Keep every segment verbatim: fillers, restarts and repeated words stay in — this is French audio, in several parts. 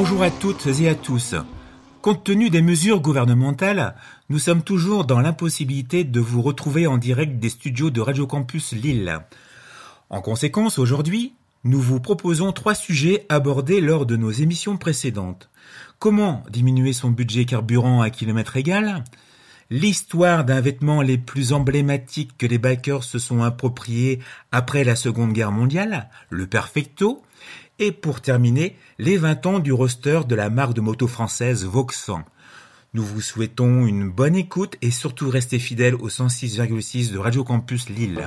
Bonjour à toutes et à tous. Compte tenu des mesures gouvernementales, nous sommes toujours dans l'impossibilité de vous retrouver en direct des studios de Radio Campus Lille. En conséquence, aujourd'hui, nous vous proposons trois sujets abordés lors de nos émissions précédentes. Comment diminuer son budget carburant à kilomètre égal ? L'histoire d'un vêtement les plus emblématiques que les bikers se sont appropriés après la Seconde Guerre mondiale, le Perfecto. Et pour terminer, les vingt ans du roster de la marque de moto française Vauxhall. Nous vous souhaitons une bonne écoute et surtout restez fidèles au cent six virgule six de Radio Campus Lille.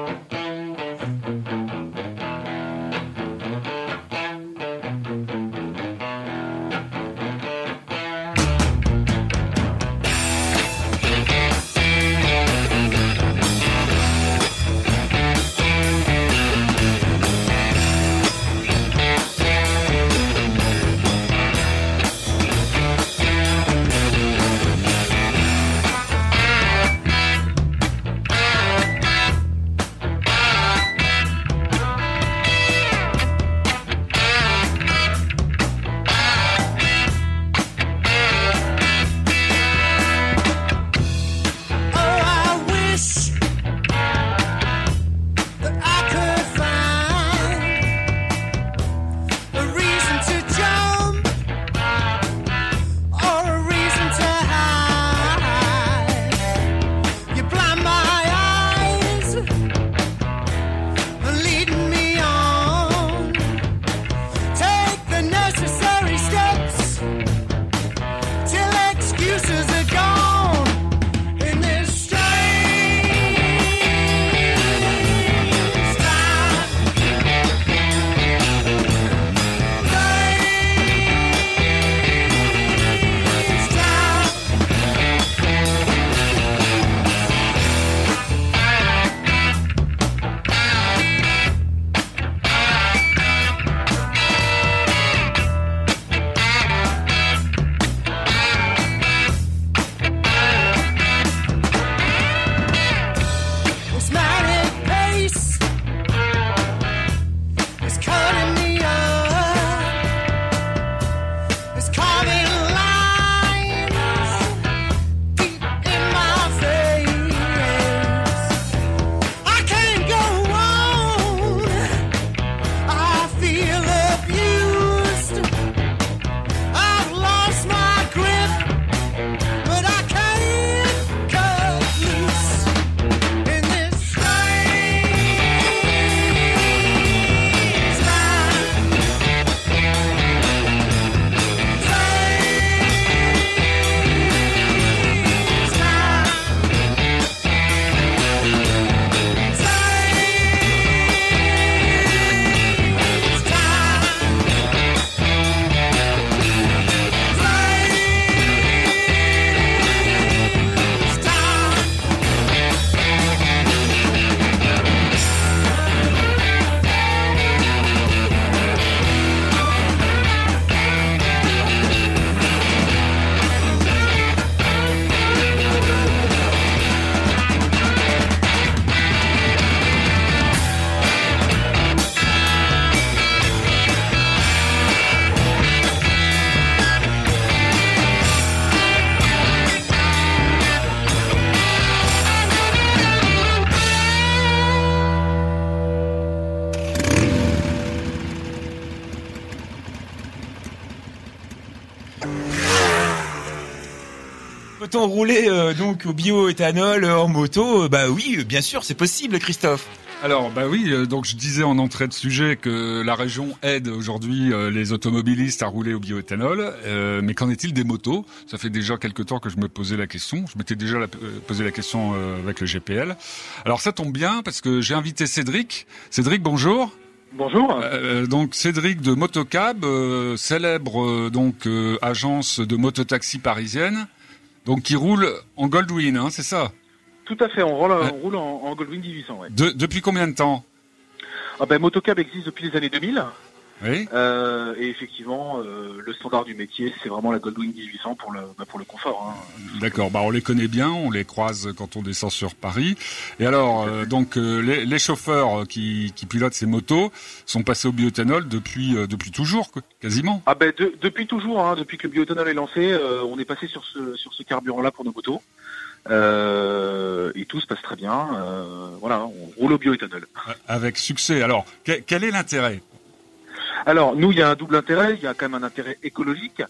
Peut-on rouler euh, donc au bioéthanol euh, en moto ? euh, Bah oui, bien sûr, c'est possible, Christophe. Alors bah oui, euh, donc je disais en entrée de sujet que la région aide aujourd'hui euh, les automobilistes à rouler au bioéthanol, euh, mais qu'en est-il des motos ? Ça fait déjà quelque temps que je me posais la question, je m'étais déjà la, euh, posé la question euh, avec le G P L. Alors ça tombe bien parce que j'ai invité Cédric. Cédric, bonjour. Bonjour. Euh, donc Cédric de Motocab, euh, célèbre euh, donc euh, agence de mototaxi parisienne, donc qui roule en Goldwing, hein, c'est ça ? Tout à fait, on roule, on roule en, en Goldwing dix-huit cents. Ouais. De, depuis combien de temps ? Ah ben, Motocab existe depuis les années deux mille. Oui. Euh, et effectivement, euh, le standard du métier, c'est vraiment la Goldwing dix-huit cents pour le, bah, pour le confort. Hein. D'accord, bah on les connaît bien, on les croise quand on descend sur Paris. Et alors, euh, donc euh, les, les chauffeurs qui, qui pilotent ces motos sont passés au bioéthanol depuis euh, depuis toujours, quoi, quasiment. Ah ben de, depuis toujours, hein, depuis que le bioéthanol est lancé, euh, on est passé sur ce sur ce carburant-là pour nos motos. Euh, et tout se passe très bien. Euh, voilà, on roule au bioéthanol. Avec succès. Alors, quel, quel est l'intérêt ? Alors, nous, il y a un double intérêt. Il y a quand même un intérêt écologique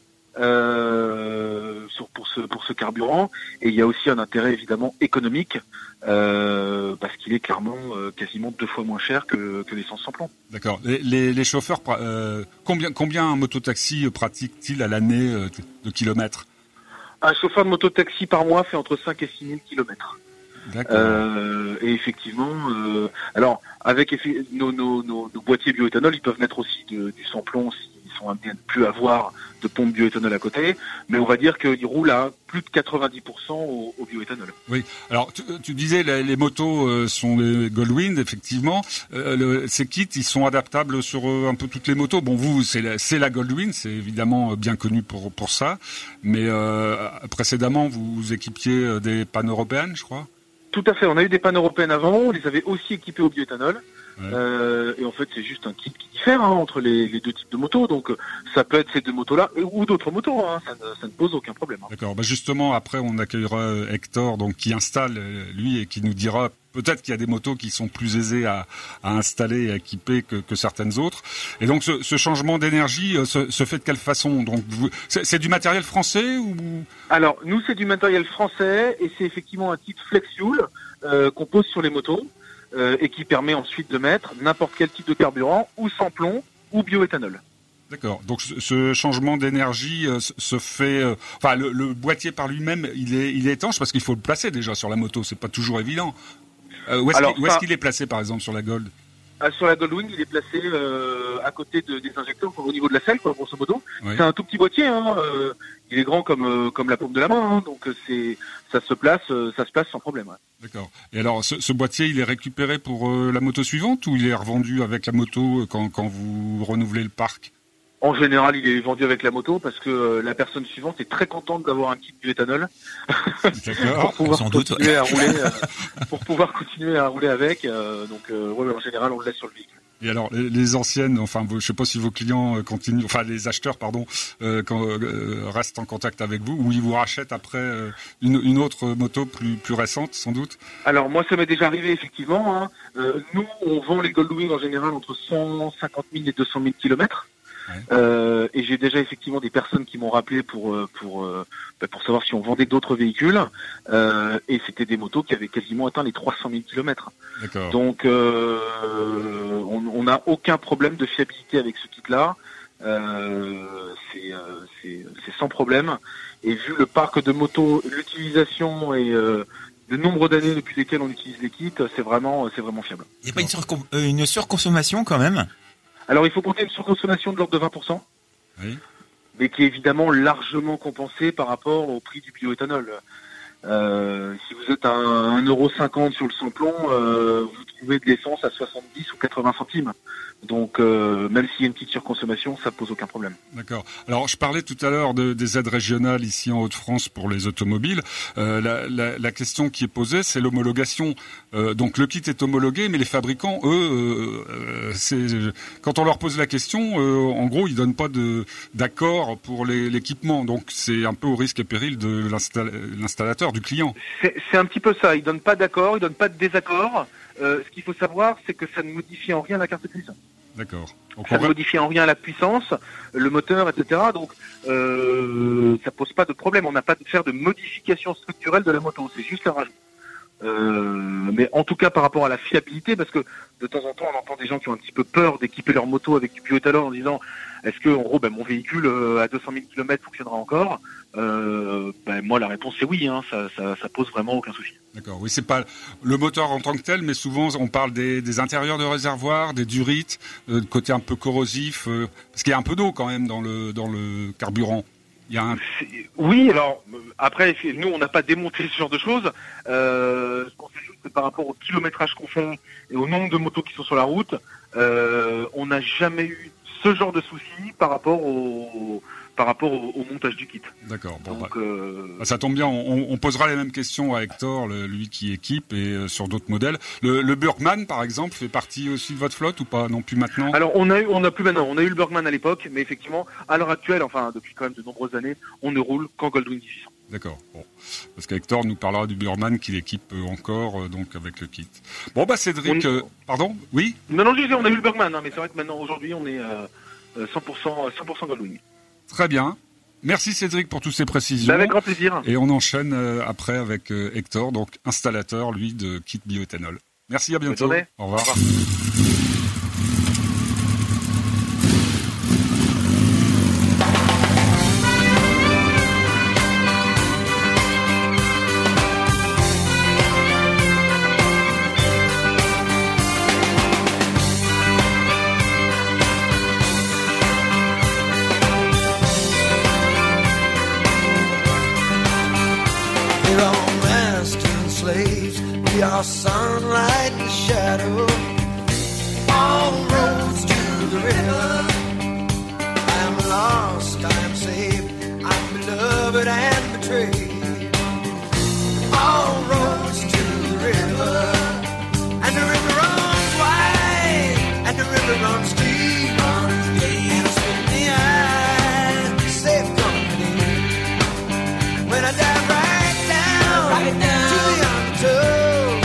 euh, sur, pour, ce, pour ce carburant. Et il y a aussi un intérêt, évidemment, économique, euh, parce qu'il est clairement euh, quasiment deux fois moins cher que, que l'essence sans plomb. D'accord. Les, les, les chauffeurs, euh, combien, combien un mototaxi pratique-t-il à l'année euh, de kilomètres ? Un chauffeur de mototaxi par mois fait entre cinq et six mille kilomètres. D'accord. Euh, et effectivement, euh, alors avec effe- nos, nos, nos, nos boîtiers bioéthanol, ils peuvent mettre aussi de, du sans-plomb s'ils sont amenés à ne plus avoir de pompe bioéthanol à côté, mais on va dire qu'ils roulent à plus de quatre-vingt-dix pour cent au, au bioéthanol. Oui. Alors tu, tu disais les, les motos euh, sont des Goldwing, effectivement. Euh, le, ces kits, ils sont adaptables sur euh, un peu toutes les motos. Bon, vous, c'est la, c'est la Goldwing, c'est évidemment bien connu pour pour ça. Mais euh, précédemment, vous équipiez euh, des pannes européennes, je crois. Tout à fait, on a eu des pannes européennes avant, on les avait aussi équipées au bioéthanol. Ouais. Euh, et en fait, c'est juste un kit qui diffère hein, entre les, les deux types de motos. Donc, ça peut être ces deux motos-là ou d'autres motos. Hein, ça, ne, ça ne pose aucun problème. Hein. D'accord. Bah justement, après, on accueillera Hector, donc qui installe lui et qui nous dira peut-être qu'il y a des motos qui sont plus aisées à, à installer et à équiper que, que certaines autres. Et donc, ce, ce changement d'énergie euh, se, se fait de quelle façon ? Donc, vous, c'est, c'est du matériel français ou ? Alors, nous, c'est du matériel français et c'est effectivement un kit flex fuel euh, qu'on pose sur les motos. Euh, et qui permet ensuite de mettre n'importe quel type de carburant, ou sans plomb, ou bioéthanol. D'accord. Donc ce, ce changement d'énergie euh, se fait. Euh, enfin, le, le boîtier par lui-même, il est, il est étanche parce qu'il faut le placer déjà sur la moto. C'est pas toujours évident. Euh, où est-ce, Alors, qu'il, où est-ce ça, qu'il est placé, par exemple, sur la Gold ? euh, Sur la Goldwing, il est placé euh, à côté de, des injecteurs, au niveau de la selle, quoi, grosso modo. Oui. C'est un tout petit boîtier. Hein, euh, il est grand comme euh, comme la paume de la main, hein, donc c'est ça se place, euh, ça se place sans problème. Ouais. D'accord. Et alors, ce, ce boîtier, il est récupéré pour euh, la moto suivante ou il est revendu avec la moto quand, quand vous renouvelez le parc ? En général, il est vendu avec la moto parce que euh, la personne suivante est très contente d'avoir un kit bioéthanol D'accord. pour pouvoir Sans doute, continuer à rouler, euh, pour pouvoir continuer à rouler avec. Euh, donc, euh, ouais, en général, on le laisse sur le véhicule. Et alors, les, les anciennes, enfin, je sais pas si vos clients euh, continuent, enfin, les acheteurs, pardon, euh, quand, euh, restent en contact avec vous, ou ils vous rachètent après euh, une, une autre moto plus, plus récente, sans doute. Alors, moi, ça m'est déjà arrivé, effectivement. Hein. Euh, nous, on vend les Goldwing en général entre cent cinquante mille et deux cent mille kilomètres. Ouais. Euh, et j'ai déjà effectivement des personnes qui m'ont rappelé pour euh, pour euh, pour savoir si on vendait d'autres véhicules. Euh, et c'était des motos qui avaient quasiment atteint les trois cent mille kilomètres. D'accord. Donc, euh, on n'a aucun problème de fiabilité avec ce kit-là. Euh, c'est, euh, c'est, c'est sans problème. Et vu le parc de motos, l'utilisation et euh, le nombre d'années depuis lesquelles on utilise les kits, c'est vraiment, c'est vraiment fiable. Il n'y a pas une, surcom- euh, une surconsommation quand même ? Alors, il faut compter une surconsommation de l'ordre de vingt pour cent. Oui. Mais qui est évidemment largement compensée par rapport au prix du bioéthanol. Euh, si vous êtes à un euro cinquante sur le sans-plomb, euh, vous trouvez de l'essence à soixante-dix ou quatre-vingts centimes. Donc, euh, même s'il y a une petite surconsommation, ça pose aucun problème. D'accord. Alors, je parlais tout à l'heure de, des aides régionales ici en Hauts-de-France pour les automobiles. Euh, la, la, la question qui est posée, c'est l'homologation. Euh, donc, le kit est homologué, mais les fabricants, eux, euh, euh, c'est, quand on leur pose la question, euh, en gros, ils donnent pas de, d'accord pour les, l'équipement. Donc, c'est un peu au risque et péril de l'install, l'installateur, du client. C'est, c'est un petit peu ça. Ils donnent pas d'accord, ils donnent pas de désaccord. Euh, ce qu'il faut savoir, c'est que ça ne modifie en rien la carte grise. D'accord. Donc, Ça on ne va... modifie en rien la puissance, le moteur, et cetera. Donc, euh, ça pose pas de problème. On n'a pas de faire de modification structurelle de la moto. C'est juste un rajout. Euh, mais en tout cas, par rapport à la fiabilité, parce que de temps en temps, on entend des gens qui ont un petit peu peur d'équiper leur moto avec du bioéthanol en disant est-ce que, en gros, ben, mon véhicule euh, à deux cent mille kilomètres fonctionnera encore euh, ben, moi, la réponse c'est oui. Hein, ça, ça, ça pose vraiment aucun souci. D'accord. Oui, c'est pas le moteur en tant que tel, mais souvent on parle des, des intérieurs de réservoir, des durites, euh, côté un peu corrosif, euh, parce qu'il y a un peu d'eau quand même dans le dans le carburant. Il y a un... Oui, alors après, nous, on n'a pas démonté ce genre de choses. Euh, ce qu'on sait juste, c'est par rapport au kilométrage qu'on fait et au nombre de motos qui sont sur la route, euh, on n'a jamais eu ce genre de soucis par rapport au par rapport au, au montage du kit. D'accord. Bon, Donc, bah, euh... ça tombe bien. On, on posera les mêmes questions à Hector, le, lui qui équipe, et euh, sur d'autres modèles. Le, le Burgman, par exemple, fait partie aussi de votre flotte ou pas? Non plus maintenant. Alors on a eu, on a plus maintenant. On a eu le Burgman à l'époque, mais effectivement, à l'heure actuelle, enfin depuis quand même de nombreuses années, on ne roule qu'en Goldwing dix-huit cents. D'accord. Bon. Parce qu'Hector nous parlera du Burman qu'il équipe encore, euh, donc avec le kit. Bon bah Cédric, on... euh, pardon, oui. Non non, je disais, on a eu le Burgman, hein, mais c'est vrai que maintenant aujourd'hui on est euh, cent pour cent cent pour cent Goldwing. Très bien. Merci Cédric pour toutes ces précisions. Bah avec grand plaisir. Et on enchaîne euh, après avec euh, Hector, donc installateur lui de kit bioéthanol. Merci, à bientôt. Au revoir. Au revoir. We are sunlight and shadow, all roads to the river. I am lost, I am saved, I'm beloved and betrayed. All roads to the river, and the river runs wide, and the river runs deep, runs deep, and it's with me, I safe company. When I dive right down, right down to the undertow.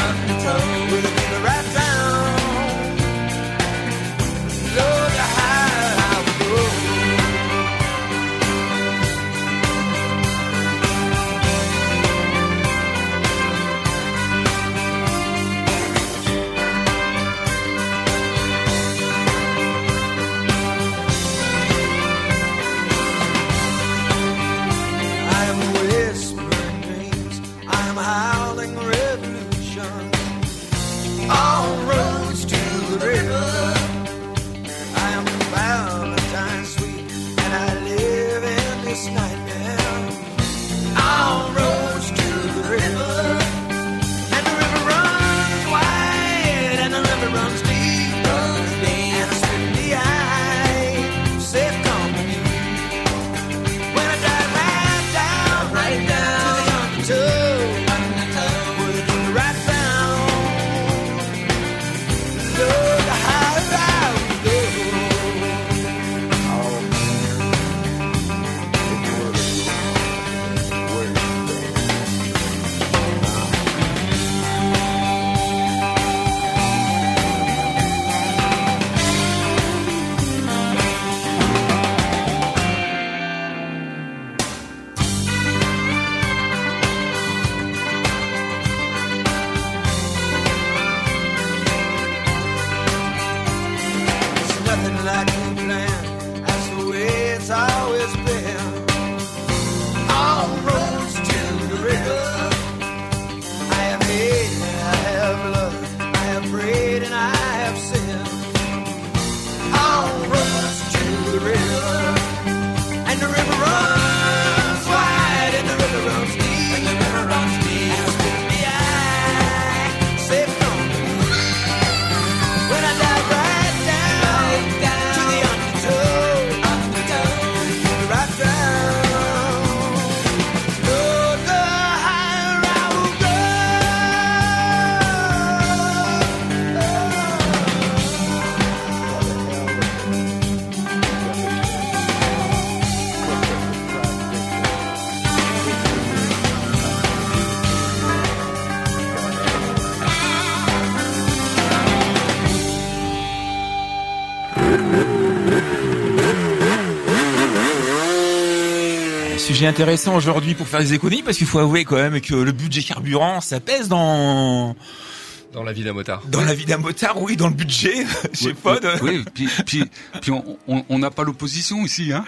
Sujet intéressant aujourd'hui pour faire des économies, parce qu'il faut avouer quand même que le budget carburant, ça pèse dans... Dans la vie d'un motard. Dans la vie d'un motard, oui, dans le budget, je sais oui, pas. De... Oui, puis, puis, puis on n'a pas l'opposition ici, hein.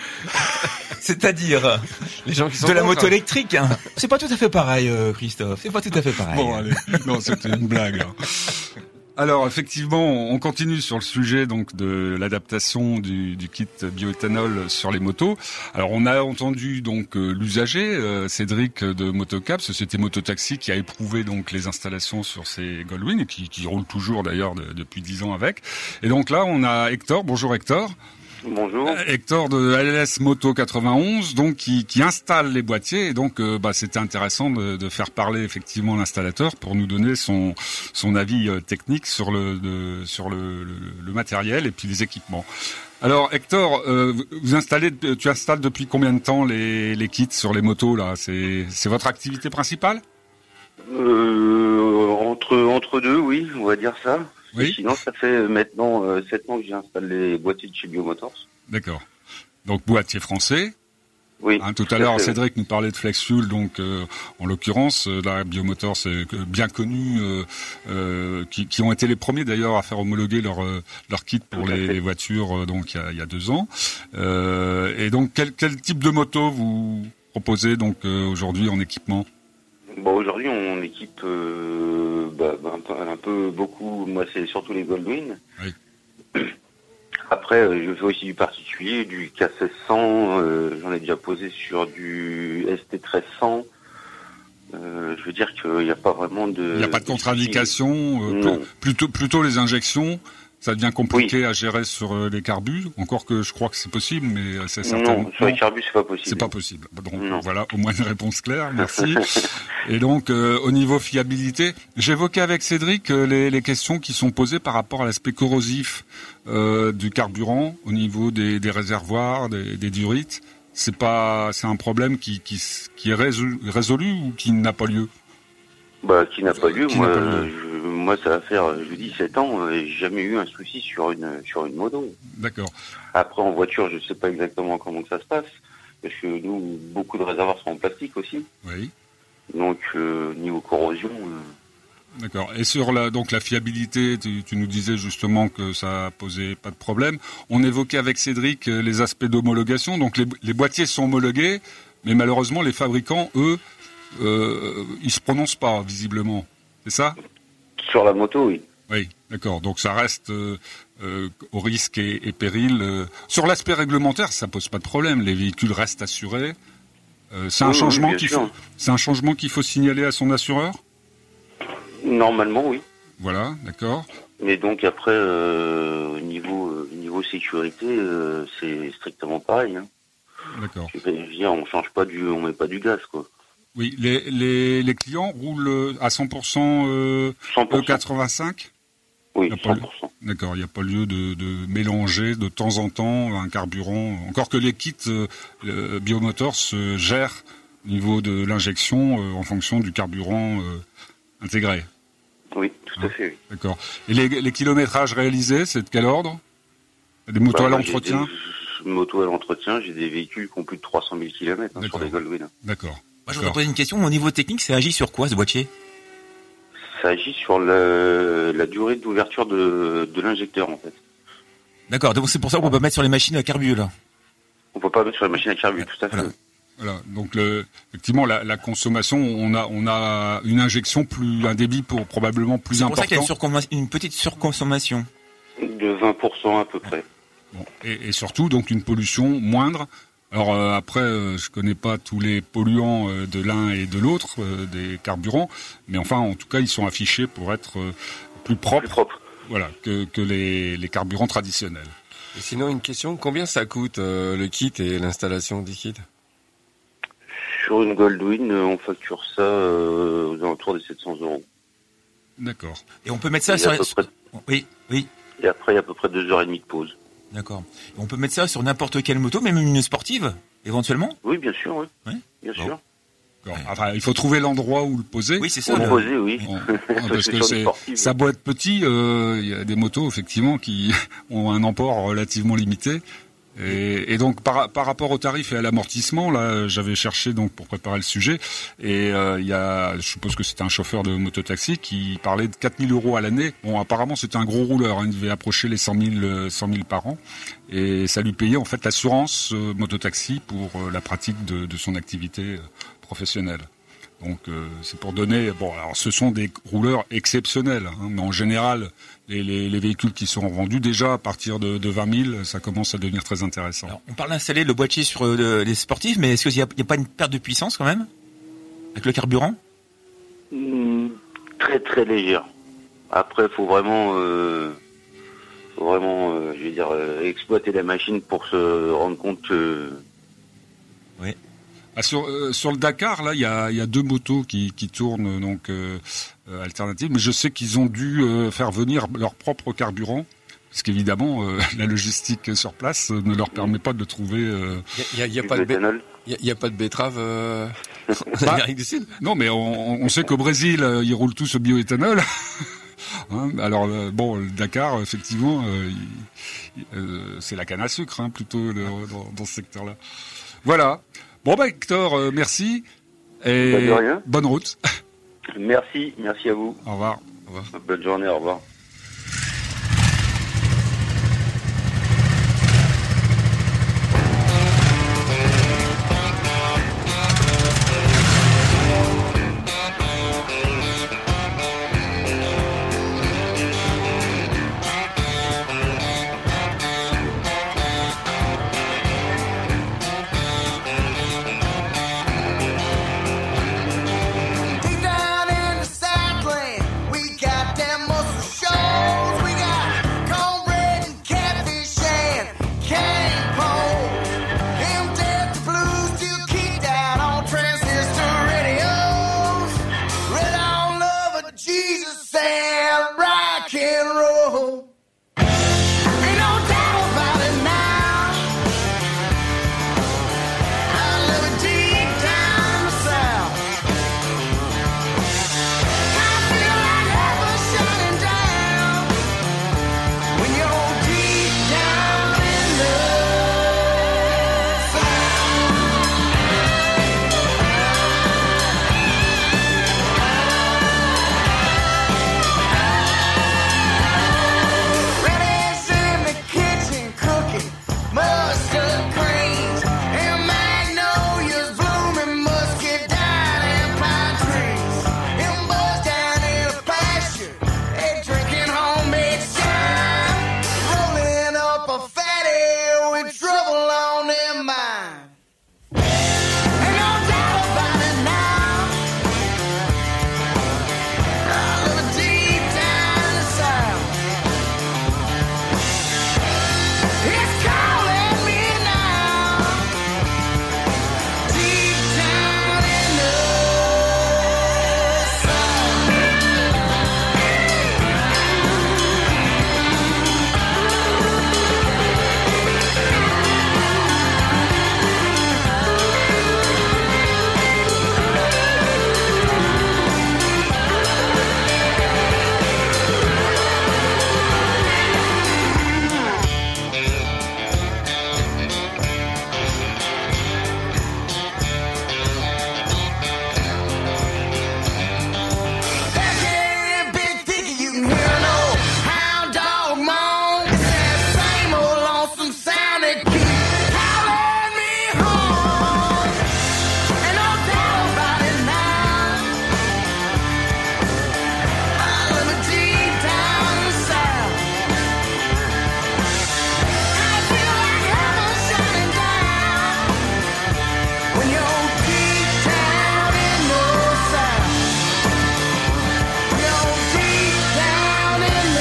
C'est-à-dire les gens qui sont de la contre, moto hein. électrique. Hein. C'est pas tout à fait pareil, euh, Christophe. C'est pas tout à fait pareil. Bon, allez. Non, c'était une blague. Hein. Alors effectivement, on continue sur le sujet donc de l'adaptation du, du kit bioéthanol sur les motos. Alors on a entendu donc euh, l'usager euh, Cédric de Motocap, société mototaxi qui a éprouvé donc les installations sur ces Goldwing et qui, qui roule toujours d'ailleurs de, depuis dix ans avec. Et donc là on a Hector. Bonjour Hector. Bonjour. Euh, Hector de L S Moto quatre-vingt-onze, donc qui, qui installe les boîtiers. Et donc, euh, bah, c'était intéressant de, de faire parler effectivement l'installateur pour nous donner son son avis euh, technique sur le de, sur le, le, le matériel et puis les équipements. Alors, Hector, euh, vous installez, tu installes depuis combien de temps les les kits sur les motos là? C'est c'est votre activité principale? Euh, entre entre deux, oui, on va dire ça. Oui. Sinon, ça fait maintenant euh, sept ans que j'installe les boîtiers de chez Biomotors. D'accord. Donc boîtier français. Oui. Hein, tout, tout à, à l'heure, fait, Cédric oui. nous parlait de FlexFuel, donc euh, en l'occurrence, euh, la Biomotors c'est bien connu, euh, euh, qui, qui ont été les premiers d'ailleurs à faire homologuer leur euh, leur kit pour les, les voitures, euh, donc il y a, il y a deux ans. Euh, et donc, quel quel type de moto vous proposez donc euh, aujourd'hui en équipement? Bon, aujourd'hui, on équipe euh, bah, bah, un, peu, un peu beaucoup. Moi, c'est surtout les Goldwing. Oui. Après, euh, je fais aussi du particulier, du K seize cents. Euh, J'en ai déjà posé sur du S T treize cents. Euh, je veux dire qu'il n'y a pas vraiment de. Il n'y a pas de contre-indication. Euh, plutôt, plutôt les injections. Ça devient compliqué oui. à gérer sur les carbus, encore que je crois que c'est possible, mais c'est certainement... Non, sur les carbus, c'est pas possible. C'est pas possible. Donc non. Voilà, au moins une réponse claire, merci. Et donc, euh, au niveau fiabilité, j'évoquais avec Cédric euh, les, les questions qui sont posées par rapport à l'aspect corrosif euh, du carburant, au niveau des, des réservoirs, des, des durites. C'est pas, c'est un problème qui, qui, qui est résolu, résolu ou qui n'a pas lieu? Bah, qui n'a pas lieu. Qui moi, pas lieu. Je, moi, ça va faire, je vous dis, sept ans, et j'ai jamais eu un souci sur une sur une moto. D'accord. Après, en voiture, je sais pas exactement comment ça se passe, parce que nous, beaucoup de réservoirs sont en plastique aussi. Oui. Donc, euh, niveau corrosion. Euh... D'accord. Et sur la donc la fiabilité, tu, tu nous disais justement que ça posait pas de problème. On évoquait avec Cédric les aspects d'homologation. Donc les, les boîtiers sont homologués, mais malheureusement les fabricants, eux, euh, ils se prononcent pas visiblement. C'est ça? Sur la moto, oui. Oui, d'accord. Donc ça reste euh, euh, au risque et, et péril. Euh. Sur l'aspect réglementaire, ça pose pas de problème. Les véhicules restent assurés. Euh, c'est un oui, changement oui, qu'il faut. C'est un changement qu'il faut signaler à son assureur. Normalement, oui. Voilà, d'accord. Mais donc après, euh, niveau euh, niveau sécurité, euh, c'est strictement pareil. Hein. D'accord. Je veux dire, on change pas du, on met pas du gaz, quoi. Oui, les, les, les clients roulent à cent pour cent, euh, cent pour cent. E quatre-vingt-cinq? Oui, cent pour cent. D'accord, il n'y a pas lieu de, de mélanger de temps en temps un carburant. Encore que les kits euh, Biomotors se gèrent au niveau de l'injection euh, en fonction du carburant euh, intégré. Oui, tout à fait, oui. D'accord. Et les, les kilométrages réalisés, c'est de quel ordre? Des motos bah, à l'entretien? Des motos à l'entretien, j'ai des véhicules qui ont plus de trois cent mille kilomètres hein, sur les Goldwing. D'accord. Moi, je voudrais poser une question. Au niveau technique, ça agit sur quoi, ce boîtier? Ça agit sur le, la durée d'ouverture de, de l'injecteur, en fait. D'accord. Donc, c'est pour ça qu'on peut pas mettre sur les machines à carbu, là. On peut pas mettre sur les machines à carbu, tout à fait. Voilà. Voilà. Donc, le, effectivement, la, la consommation, on a, on a une injection plus, un débit pour probablement plus important. C'est pour ça qu'il y a une, une petite surconsommation. De vingt pour cent à peu près. Bon. Et, et surtout, donc, une pollution moindre. Alors euh, après, euh, je connais pas tous les polluants euh, de l'un et de l'autre euh, des carburants, mais enfin, en tout cas, ils sont affichés pour être euh, plus propres, plus propre. voilà, que, que les, les carburants traditionnels. Et sinon, une question, combien ça coûte euh, le kit et l'installation du kit? Sur une Goldwing, on facture ça euh, aux alentours des sept cents euros. D'accord. Et on peut mettre ça et sur... Les... Près... Oui, oui. Et après, il y a à peu près deux heures et demie de pause. D'accord. Et on peut mettre ça sur n'importe quelle moto, même une sportive, éventuellement? Oui, bien sûr, oui. Oui. Bien bon. sûr. Enfin, il faut trouver l'endroit où le poser. Oui, c'est ça. Où le le... poser, oui. On, parce que c'est, ça doit être petit. Il euh, y a des motos, effectivement, qui ont un emport relativement limité. Et, et donc par, par rapport au tarif et à l'amortissement, là, j'avais cherché donc pour préparer le sujet, et euh, il y a, je suppose que c'était un chauffeur de mototaxi qui parlait de quatre mille euros à l'année. Bon, apparemment c'était un gros rouleur, hein, il devait approcher les cent mille par an, et ça lui payait en fait l'assurance euh, mototaxi pour euh, la pratique de, de son activité euh, professionnelle. Donc euh, c'est pour donner. Bon, alors ce sont des rouleurs exceptionnels, hein, mais en général, les, les, les véhicules qui sont vendus déjà à partir de, de vingt mille, ça commence à devenir très intéressant. Alors, on parle d'installer le boîtier sur euh, les sportifs, mais est-ce qu'il n'y a, a pas une perte de puissance quand même avec le carburant? mmh, Très très légère. Après, il faut vraiment, euh, faut vraiment, euh, je veux dire, euh, exploiter la machine pour se rendre compte que... Oui. Ah, sur, euh, sur le Dakar, là, il y a, y a deux motos qui, qui tournent, donc euh, euh, alternatives, mais je sais qu'ils ont dû euh, faire venir leur propre carburant, parce qu'évidemment, euh, la logistique sur place ne leur permet pas de trouver... Euh... Il y a, y a, y a du pas de bé- éthanol. y a, y a pas de betterave euh... en Bah, Amérique du Sud. Non, mais on, on sait qu'au Brésil, euh, ils roulent tous au bioéthanol. Hein, alors, euh, bon, le Dakar, effectivement, euh, il, euh, c'est la canne à sucre, hein, plutôt, le, dans, dans ce secteur-là. Voilà. Bon, bah, Hector, euh, merci. Et Bah, de rien. bonne route. Merci, merci à vous. Au revoir. Au revoir. Bonne journée, au revoir. Deep down in the Southland, we got them muscle shoals. We got cornbread and catfish and cane pole. Them Delta blues still kick down on transistor radios. Red on love of Jesus and rock and roll. Ain't no doubt about it now. I love it deep down the South. I feel like heaven shining down when you're deep down in the South. Redhead's in the kitchen cooking mustard greens and magnolias blooming, muscadine and pine trees. Them bugs down in the pasture, they drinking homemade shine, rolling up a fatty with trouble on their mind. Ain't no doubt about it now. I love it deep down in the South. It's calling me now, deep down in the Back in Big Dicky, you can hear an old hound dog moan. It's that same old lonesome sound that keeps calling me home. Ain't no doubt about it now. I love it deep down in the South. I feel like heaven shining down when you're deep down in the South. You're deep down in the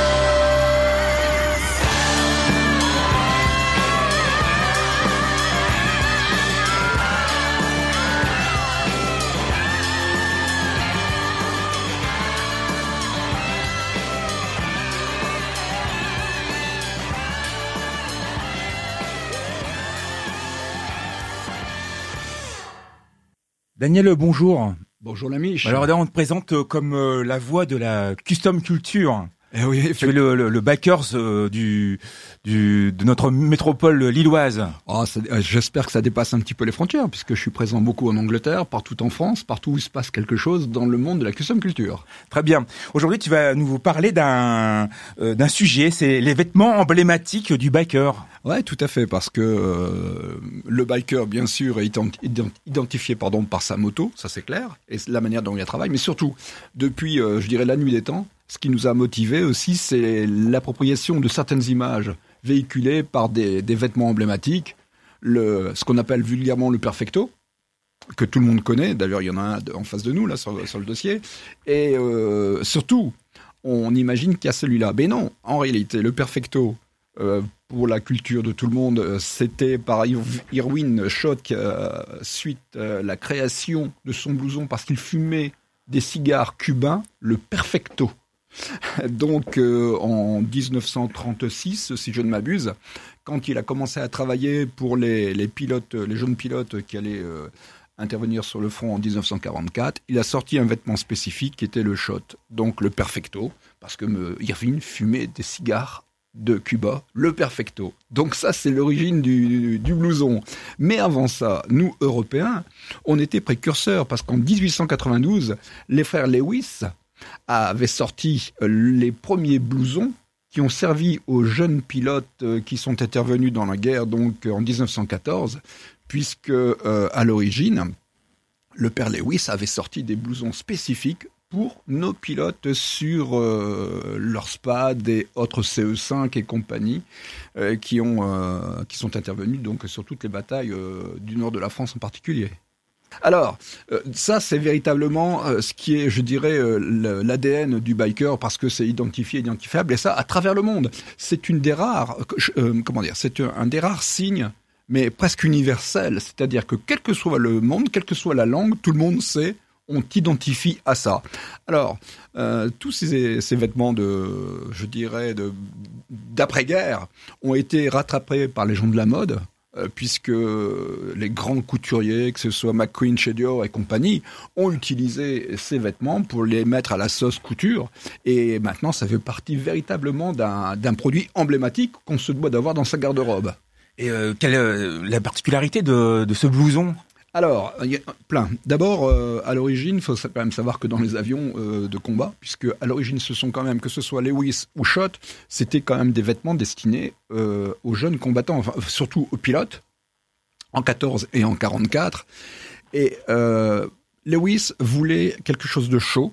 Daniel, bonjour. Bonjour la Mich. Alors là, on te présente euh, comme euh, la voix de la custom culture. Eh oui, Tu es le, le, le backers euh, du, du, de notre métropole lilloise. Oh, ça- euh, j'espère que ça dépasse un petit peu les frontières, puisque je suis présent beaucoup en Angleterre, partout en France, partout où il se passe quelque chose dans le monde de la custom culture. Très bien. Aujourd'hui, tu vas nous parler d'un euh, d'un sujet, c'est les vêtements emblématiques du biker. Ouais, tout à fait, parce que euh, le biker, bien sûr, est ident- ident- identifié pardon, par sa moto, ça c'est clair, et c'est la manière dont il travaille, mais surtout, depuis, euh, je dirais, la nuit des temps, ce qui nous a motivés aussi, c'est l'appropriation de certaines images véhiculées par des, des vêtements emblématiques, le, ce qu'on appelle vulgairement le perfecto, que tout le monde connaît, d'ailleurs il y en a un en face de nous, là, sur, sur le dossier, et euh, surtout, on imagine qu'il y a celui-là. Mais non, en réalité, le perfecto, euh, pour la culture de tout le monde, euh, c'était par Irwin Schott qui, euh, suite à euh, la création de son blouson, parce qu'il fumait des cigares cubains, le perfecto. Donc, euh, en dix-neuf cent trente-six, si je ne m'abuse, quand il a commencé à travailler pour les, les pilotes, les jeunes pilotes qui allaient euh, intervenir sur le front en dix-neuf cent quarante-quatre, il a sorti un vêtement spécifique qui était le Schott, donc le perfecto, parce que euh, Irving fumait des cigares de Cuba, le perfecto. Donc ça, c'est l'origine du, du blouson. Mais avant ça, nous, Européens, on était précurseurs, parce qu'en dix-huit cent quatre-vingt-douze, les frères Lewis avaient sorti les premiers blousons qui ont servi aux jeunes pilotes qui sont intervenus dans la guerre, donc en dix-neuf cent quatorze, puisque euh, à l'origine, le père Lewis avait sorti des blousons spécifiques pour nos pilotes sur euh, leur SPAD et autres C E cinq et compagnie euh, qui, ont, euh, qui sont intervenus donc, sur toutes les batailles euh, du nord de la France en particulier. Alors, euh, ça c'est véritablement euh, ce qui est, je dirais, euh, l'A D N du biker, parce que c'est identifié, identifiable, et ça à travers le monde. C'est une des rares, euh, comment dire, c'est un, un des rares signes, mais presque universel. C'est-à-dire que quel que soit le monde, quelle que soit la langue, tout le monde sait, on t'identifie à ça. Alors, euh, tous ces, ces vêtements de, je dirais, de d'après-guerre ont été rattrapés par les gens de la mode. Euh, puisque les grands couturiers, que ce soit McQueen chez Dior et compagnie, ont utilisé ces vêtements pour les mettre à la sauce couture. Et maintenant, ça fait partie véritablement d'un, d'un produit emblématique qu'on se doit d'avoir dans sa garde-robe. Et euh, quelle est la particularité de, de ce blouson ? Alors, il y a plein. D'abord, euh, à l'origine, il faut quand même savoir que dans les avions euh, de combat, puisque à l'origine, ce sont quand même, que ce soit Lewis ou Schott, c'était quand même des vêtements destinés euh, aux jeunes combattants, enfin, surtout aux pilotes, en quatorze et en quarante-quatre. Et euh, Lewis voulait quelque chose de chaud,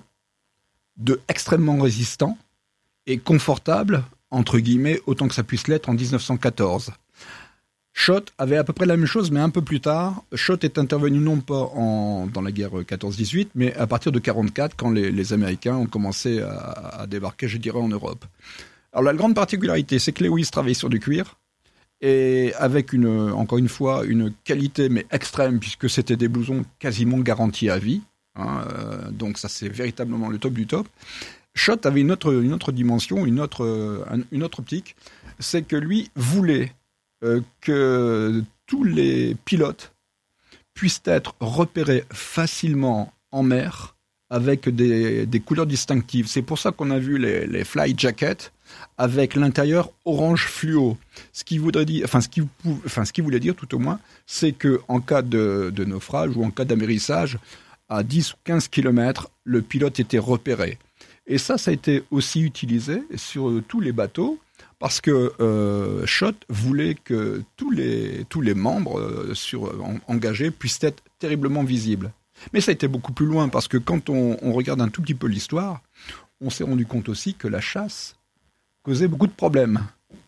de extrêmement résistant et confortable, entre guillemets, autant que ça puisse l'être en dix-neuf cent quatorze. Schott avait à peu près la même chose, mais un peu plus tard. Schott est intervenu non pas en, dans la guerre quatorze dix-huit, mais à partir de quarante-quatre, quand les, les Américains ont commencé à, à débarquer, je dirais, en Europe. Alors la grande particularité, c'est que Lewis travaillait sur du cuir, et avec, une, encore une fois, une qualité mais extrême, puisque c'était des blousons quasiment garantis à vie. Hein, euh, donc ça, c'est véritablement le top du top. Schott avait une autre, une autre dimension, une autre, une autre optique, c'est que lui voulait Euh, que tous les pilotes puissent être repérés facilement en mer avec des, des couleurs distinctives. C'est pour ça qu'on a vu les, les fly jackets avec l'intérieur orange fluo. Ce qui voudrait dire, enfin ce qui, enfin ce qui voulait dire tout au moins, c'est que en cas de, de naufrage ou en cas d'amérissage, à dix ou quinze kilomètres, le pilote était repéré. Et ça, ça a été aussi utilisé sur euh, tous les bateaux. Parce que euh, Schott voulait que tous les, tous les membres euh, sur, en, engagés puissent être terriblement visibles. Mais ça a été beaucoup plus loin, parce que quand on, on regarde un tout petit peu l'histoire, on s'est rendu compte aussi que la chasse causait beaucoup de problèmes.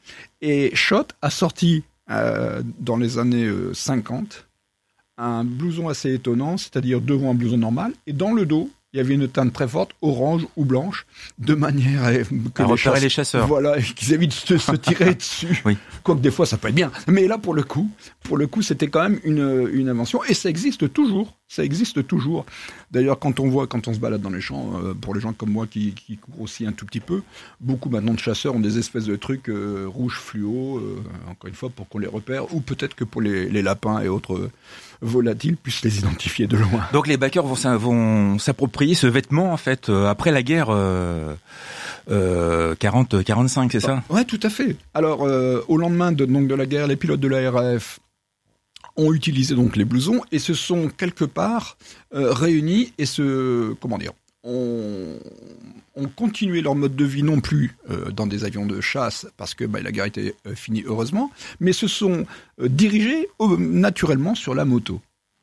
Et Schott a sorti, euh, dans les années euh, cinquante, un blouson assez étonnant, c'est-à-dire devant un blouson normal, et dans le dos, il y avait une teinte très forte, orange ou blanche, de manière à, que à les, repérer chasse... les chasseurs. Voilà, et qu'ils évitent de se, se tirer dessus. Oui. Quoique des fois, ça peut être bien. Mais là, pour le coup, pour le coup, c'était quand même une, une invention. Et ça existe toujours. Ça existe toujours. D'ailleurs, quand on voit, quand on se balade dans les champs, euh, pour les gens comme moi qui, qui courent aussi un tout petit peu, beaucoup maintenant de chasseurs ont des espèces de trucs euh, rouges fluo, euh, encore une fois, pour qu'on les repère, ou peut-être que pour les, les lapins et autres euh, volatiles puissent les identifier de loin. Donc les bikers vont, vont s'approprier ce vêtement, en fait, euh, après la guerre euh, euh, quarante quarante-cinq, c'est ça ? Ouais, tout à fait. Alors, euh, au lendemain de, donc, de la guerre, les pilotes de l'A R A F ont utilisé donc les blousons et se sont quelque part euh, réunis et se, comment dire, ont, ont continué leur mode de vie, non plus euh, dans des avions de chasse, parce que bah, la guerre était euh, finie heureusement, mais se sont euh, dirigés euh, naturellement sur la moto.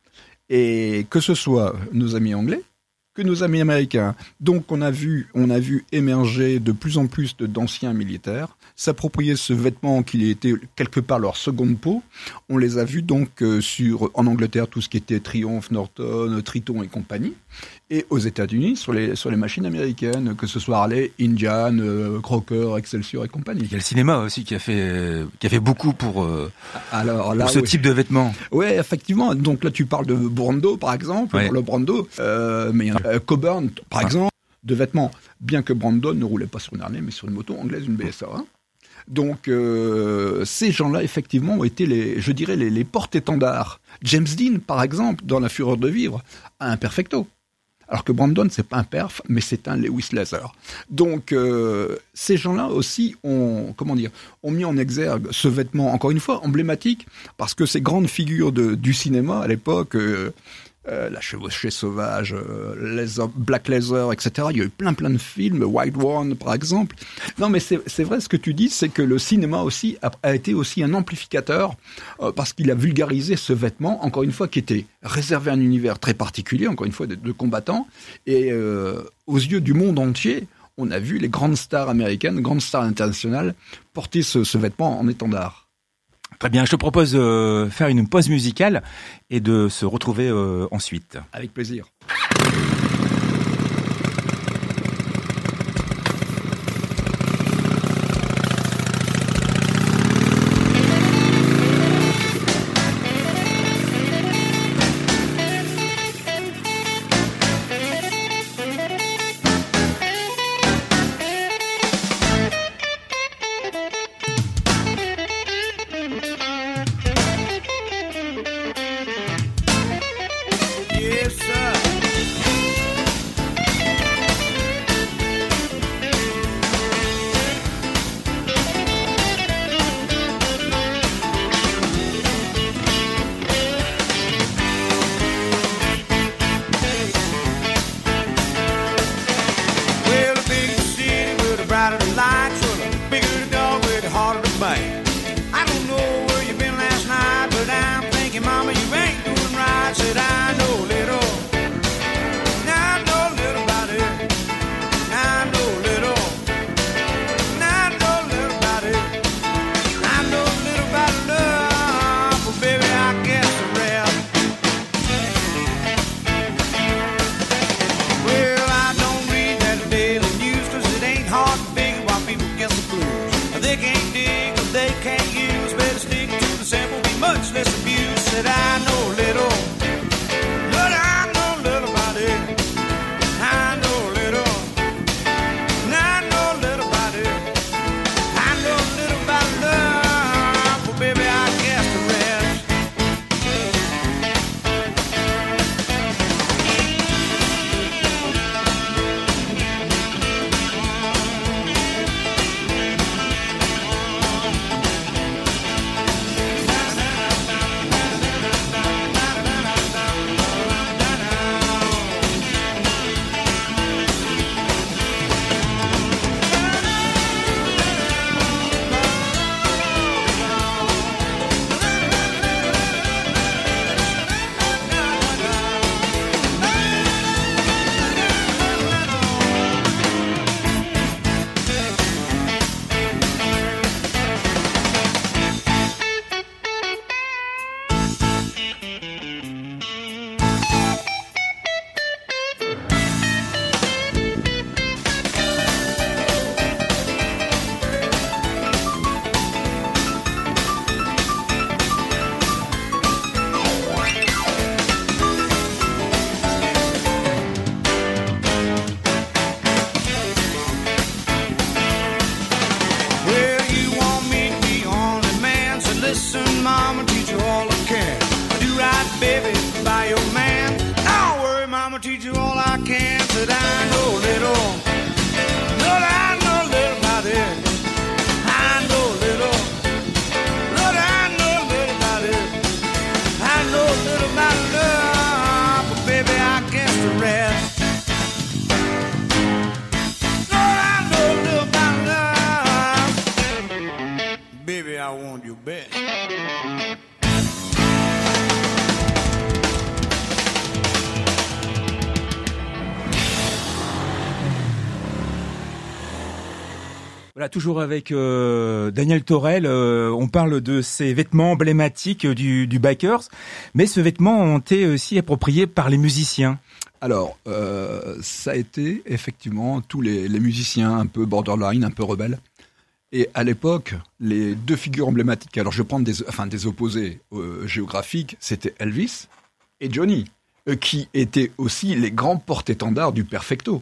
Et que ce soit nos amis anglais, que nos amis américains. Donc on a vu, on a vu émerger de plus en plus de, d'anciens militaires s'approprier ce vêtement qui était quelque part leur seconde peau. On les a vus donc euh, sur, en Angleterre, tout ce qui était Triumph, Norton, Triton et compagnie. et aux États-Unis sur les, sur les machines américaines, que ce soit Harley, Indian, euh, Crocker, Excelsior et compagnie. Il y a le cinéma aussi qui a fait, qui a fait beaucoup pour, euh, Alors, là, pour ce oui. type de vêtements. Oui, effectivement. Donc là, tu parles de Brando, par exemple, Ouais. pour le Brando, euh, mais il y en a, euh, Coburn, par Ouais. exemple, de vêtements, bien que Brandon ne roulait pas sur une Harley, mais sur une moto anglaise, une B S A. Hein. Donc, euh, ces gens-là, effectivement, ont été, les, je dirais, les, les porte-étendards. James Dean, par exemple, dans La Fureur de vivre, a un perfecto. Alors que Brandon, c'est pas un perf, mais c'est un Lewis Laser. Donc, euh, ces gens-là aussi ont, comment dire, ont mis en exergue ce vêtement, encore une fois, emblématique, parce que ces grandes figures de, du cinéma, à l'époque, euh, euh, La Chevauchée Sauvage, euh, Laser, Black Laser, et cetera. Il y a eu plein plein de films, White One par exemple. Non mais c'est, c'est vrai ce que tu dis, c'est que le cinéma aussi a, a été aussi un amplificateur euh, parce qu'il a vulgarisé ce vêtement, encore une fois, qui était réservé à un univers très particulier, encore une fois, de, de combattants. Et euh, aux yeux du monde entier, on a vu les grandes stars américaines, grandes stars internationales porter ce, ce vêtement en étendard. Très bien, je te propose de faire une pause musicale et de se retrouver euh, ensuite. Avec plaisir. Yes, sir. Well, a big city with a brighter lights, with a bigger dog with a harder to bite. I don't know where you been last night, but I'm thinking, Mama, you ain't doing right. Said I know little, I know little about it. I know little, I know little about it. I know little about love, but baby, I guess the rest. Well, I don't read that daily news, 'cause it ain't hard to figure why people get the blues. They can't dig what they can't use. Better stick to the sample, be much less abused. Said I know little, but I know little about it. I know little, and I know little about it. I know little about love, but baby, I guess the rest. Well, you want me to be on demand, so listen, Mama, teach you all I can. Do right, baby, by your man. Don't worry, Mama, teach you all I can. Said I know little, Lord, I know little about it. I know little, Lord, I know little about it. I know little about love, but baby, I guess the rest. Lord, I know little about love. Baby, I want your best. Voilà, toujours avec euh, Daniel Torel, euh, on parle de ces vêtements emblématiques du, du bikers, mais ce vêtement ont été aussi appropriés par les musiciens. Alors, euh, ça a été effectivement tous les, les musiciens un peu borderline, un peu rebelles. Et à l'époque, les deux figures emblématiques, alors je vais prendre des, enfin, des opposés euh, géographiques, c'était Elvis et Johnny, euh, qui étaient aussi les grands porte-étendards du perfecto,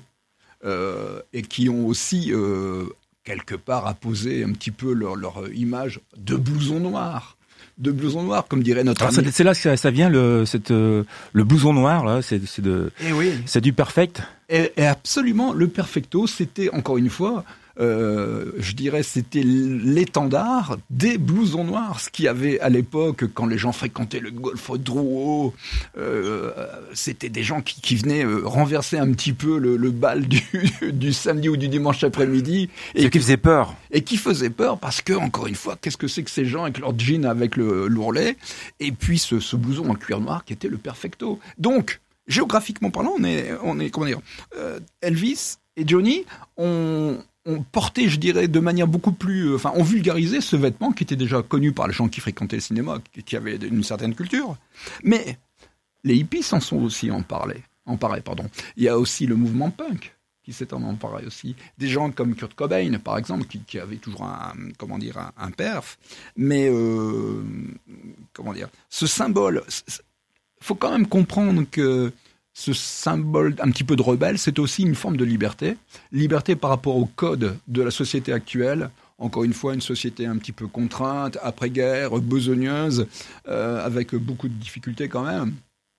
euh, et qui ont aussi... Euh, quelque part apposer un petit peu leur, leur image de blouson noir. De blouson noir, comme dirait notre Alors ami. c'est, c'est là que ça, ça vient, le, cette, euh, le blouson noir, là, c'est, c'est, de, Et oui. c'est du perfect. Et, et absolument, le perfecto, c'était, encore une fois, euh, je dirais, c'était l'étendard des blousons noirs. Ce qu'il y avait à l'époque, quand les gens fréquentaient le golf Drouot, euh, c'était des gens qui, qui venaient euh, renverser un petit peu le, le bal du, du samedi ou du dimanche après-midi. Et ce qui faisait peur. Et qui faisait peur parce que, encore une fois, qu'est-ce que c'est que ces gens avec leur jean avec le l'ourlet, et puis ce, ce blouson en cuir noir qui était le perfecto. Donc, géographiquement parlant, on est, on est comment dire, euh, Elvis et Johnny ont, ont porté, je dirais, de manière beaucoup plus, enfin, ont vulgarisé ce vêtement qui était déjà connu par les gens qui fréquentaient le cinéma, qui, qui avaient une certaine culture. Mais les hippies s'en sont aussi emparés, emparés, pardon. Il y a aussi le mouvement punk qui s'est en emparé aussi. Des gens comme Kurt Cobain, par exemple, qui, qui avait toujours un, comment dire, un, un perf. Mais, euh, comment dire, ce symbole, faut quand même comprendre que ce symbole un petit peu de rebelle, c'est aussi une forme de liberté. Liberté par rapport au code de la société actuelle. Encore une fois, une société un petit peu contrainte, après-guerre, besogneuse, euh, avec beaucoup de difficultés quand même.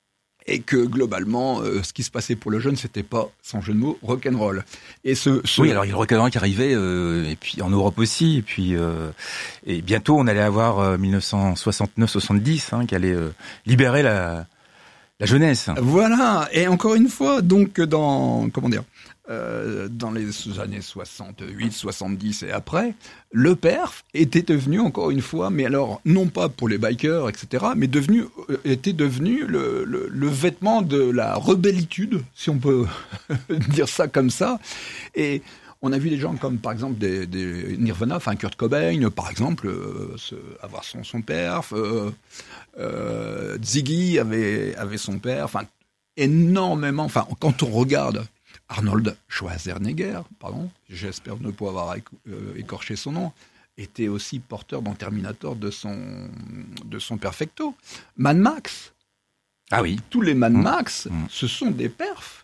Et que globalement, euh, ce qui se passait pour le jeune, c'était pas, sans jeu de mots, rock'n'roll. Et ce, ce... Oui, alors il y a le rock'n'roll qui arrivait, euh, et puis en Europe aussi, et puis euh, et bientôt on allait avoir euh, dix-neuf cent soixante-neuf soixante-dix, hein, qui allait euh, libérer la la jeunesse. Voilà. Et encore une fois, donc dans comment dire, euh, dans les années soixante-huit, soixante-dix et après, le perf était devenu encore une fois, mais alors non pas pour les bikers, et cetera, mais devenu euh, était devenu le, le, le vêtement de la rebellitude, si on peut dire ça comme ça. Et on a vu des gens comme, par exemple, des, des Nirvana, enfin Kurt Cobain, par exemple, euh, se, avoir son, son perf. Euh, euh, Ziggy avait, avait son perf. Enfin, énormément. Enfin, quand on regarde Arnold Schwarzenegger, pardon, j'espère ne pas avoir écorché son nom, était aussi porteur dans Terminator de son, de son perfecto. Mad Max. Ah oui. Tous les Mad Mmh. Max, Mmh. ce sont des perfs.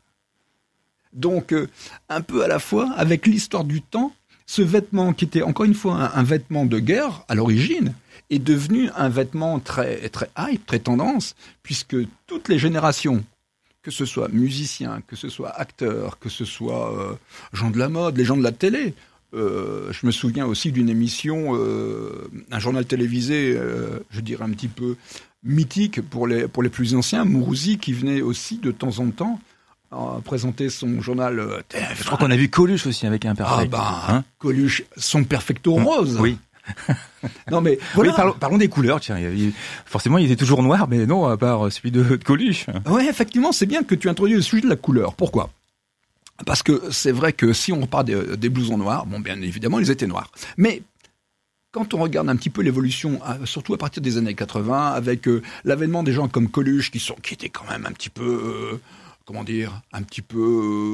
Donc, euh, un peu à la fois, avec l'histoire du temps, ce vêtement qui était encore une fois un, un vêtement de guerre à l'origine est devenu un vêtement très très hype, très tendance, puisque toutes les générations, que ce soit musiciens, que ce soit acteurs, que ce soit euh, gens de la mode, les gens de la télé. Euh, je me souviens aussi d'une émission, euh, un journal télévisé, euh, je dirais un petit peu mythique pour les pour les plus anciens, Mourouzi, qui venait aussi de temps en temps à présenter son journal euh, T F un. Je crois qu'on a vu Coluche aussi avec un perfect. Ah bah, hein Coluche, son perfecto rose. Oui. Non mais voilà. Oui, parlons, parlons des couleurs. Tiens, il, il, forcément, il était toujours noir, mais non, à part celui de, de Coluche. Ouais, effectivement, c'est bien que tu introduises le sujet de la couleur. Pourquoi ? Parce que c'est vrai que si on parle des, des blousons noirs, bon, bien évidemment, ils étaient noirs. Mais quand on regarde un petit peu l'évolution, surtout à partir des années quatre-vingts, avec euh, l'avènement des gens comme Coluche, qui sont, qui étaient quand même un petit peu, euh, comment dire, un petit peu,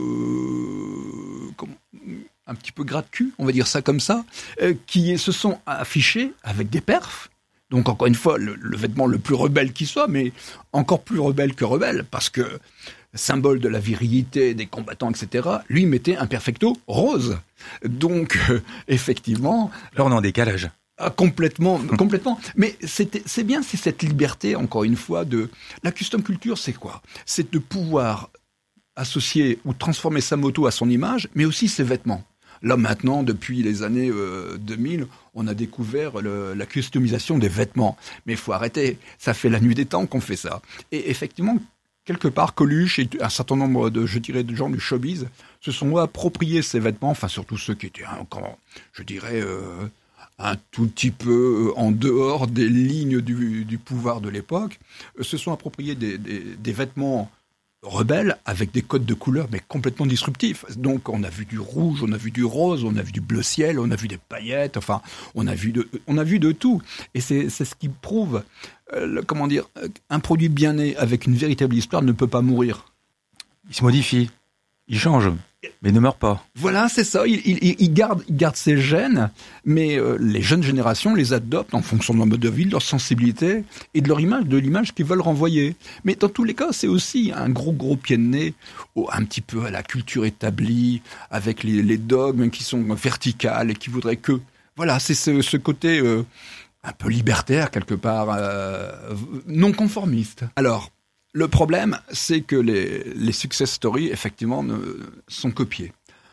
euh, comment, un petit peu gras de cul, on va dire ça comme ça, euh, qui se sont affichés avec des perfs. Donc encore une fois, le, le vêtement le plus rebelle qui soit, mais encore plus rebelle que rebelle, parce que symbole de la virilité des combattants, et cetera, lui mettait un perfecto rose. Donc, euh, effectivement... Là, on est en décalage. Ah, complètement, complètement. Mais c'était, c'est bien, c'est cette liberté, encore une fois, de... La custom culture, c'est quoi ? C'est de pouvoir associer ou transformer sa moto à son image, mais aussi ses vêtements. Là, maintenant, depuis les années euh, deux mille, on a découvert le, la customisation des vêtements. Mais il faut arrêter. Ça fait la nuit des temps qu'on fait ça. Et effectivement, quelque part, Coluche et un certain nombre de, je dirais, de gens du showbiz se sont appropriés ces vêtements, enfin surtout ceux qui étaient encore, je dirais, euh, un tout petit peu en dehors des lignes du, du pouvoir de l'époque, euh, se sont appropriés des, des, des vêtements rebelles avec des codes de couleurs mais complètement disruptifs. Donc on a vu du rouge, on a vu du rose, on a vu du bleu ciel, on a vu des paillettes, enfin on a vu de, on a vu de tout. Et c'est, c'est ce qui prouve, euh, le, comment dire, un produit bien né avec une véritable histoire ne peut pas mourir. Il se modifie, il change, mais il ne meurt pas. Voilà, c'est ça. Il, il, il, garde, il garde ses gènes, mais euh, les jeunes générations les adoptent en fonction de leur mode de vie, de leur sensibilité et de leur image, de l'image qu'ils veulent renvoyer. Mais dans tous les cas, c'est aussi un gros, gros pied de nez au, un petit peu à la culture établie, avec les, les dogmes qui sont verticales et qui voudraient que... Voilà, c'est ce, ce côté euh, un peu libertaire, quelque part, euh, non conformiste. Alors... Le problème, c'est que les, les success stories, effectivement, ne, sont copiés.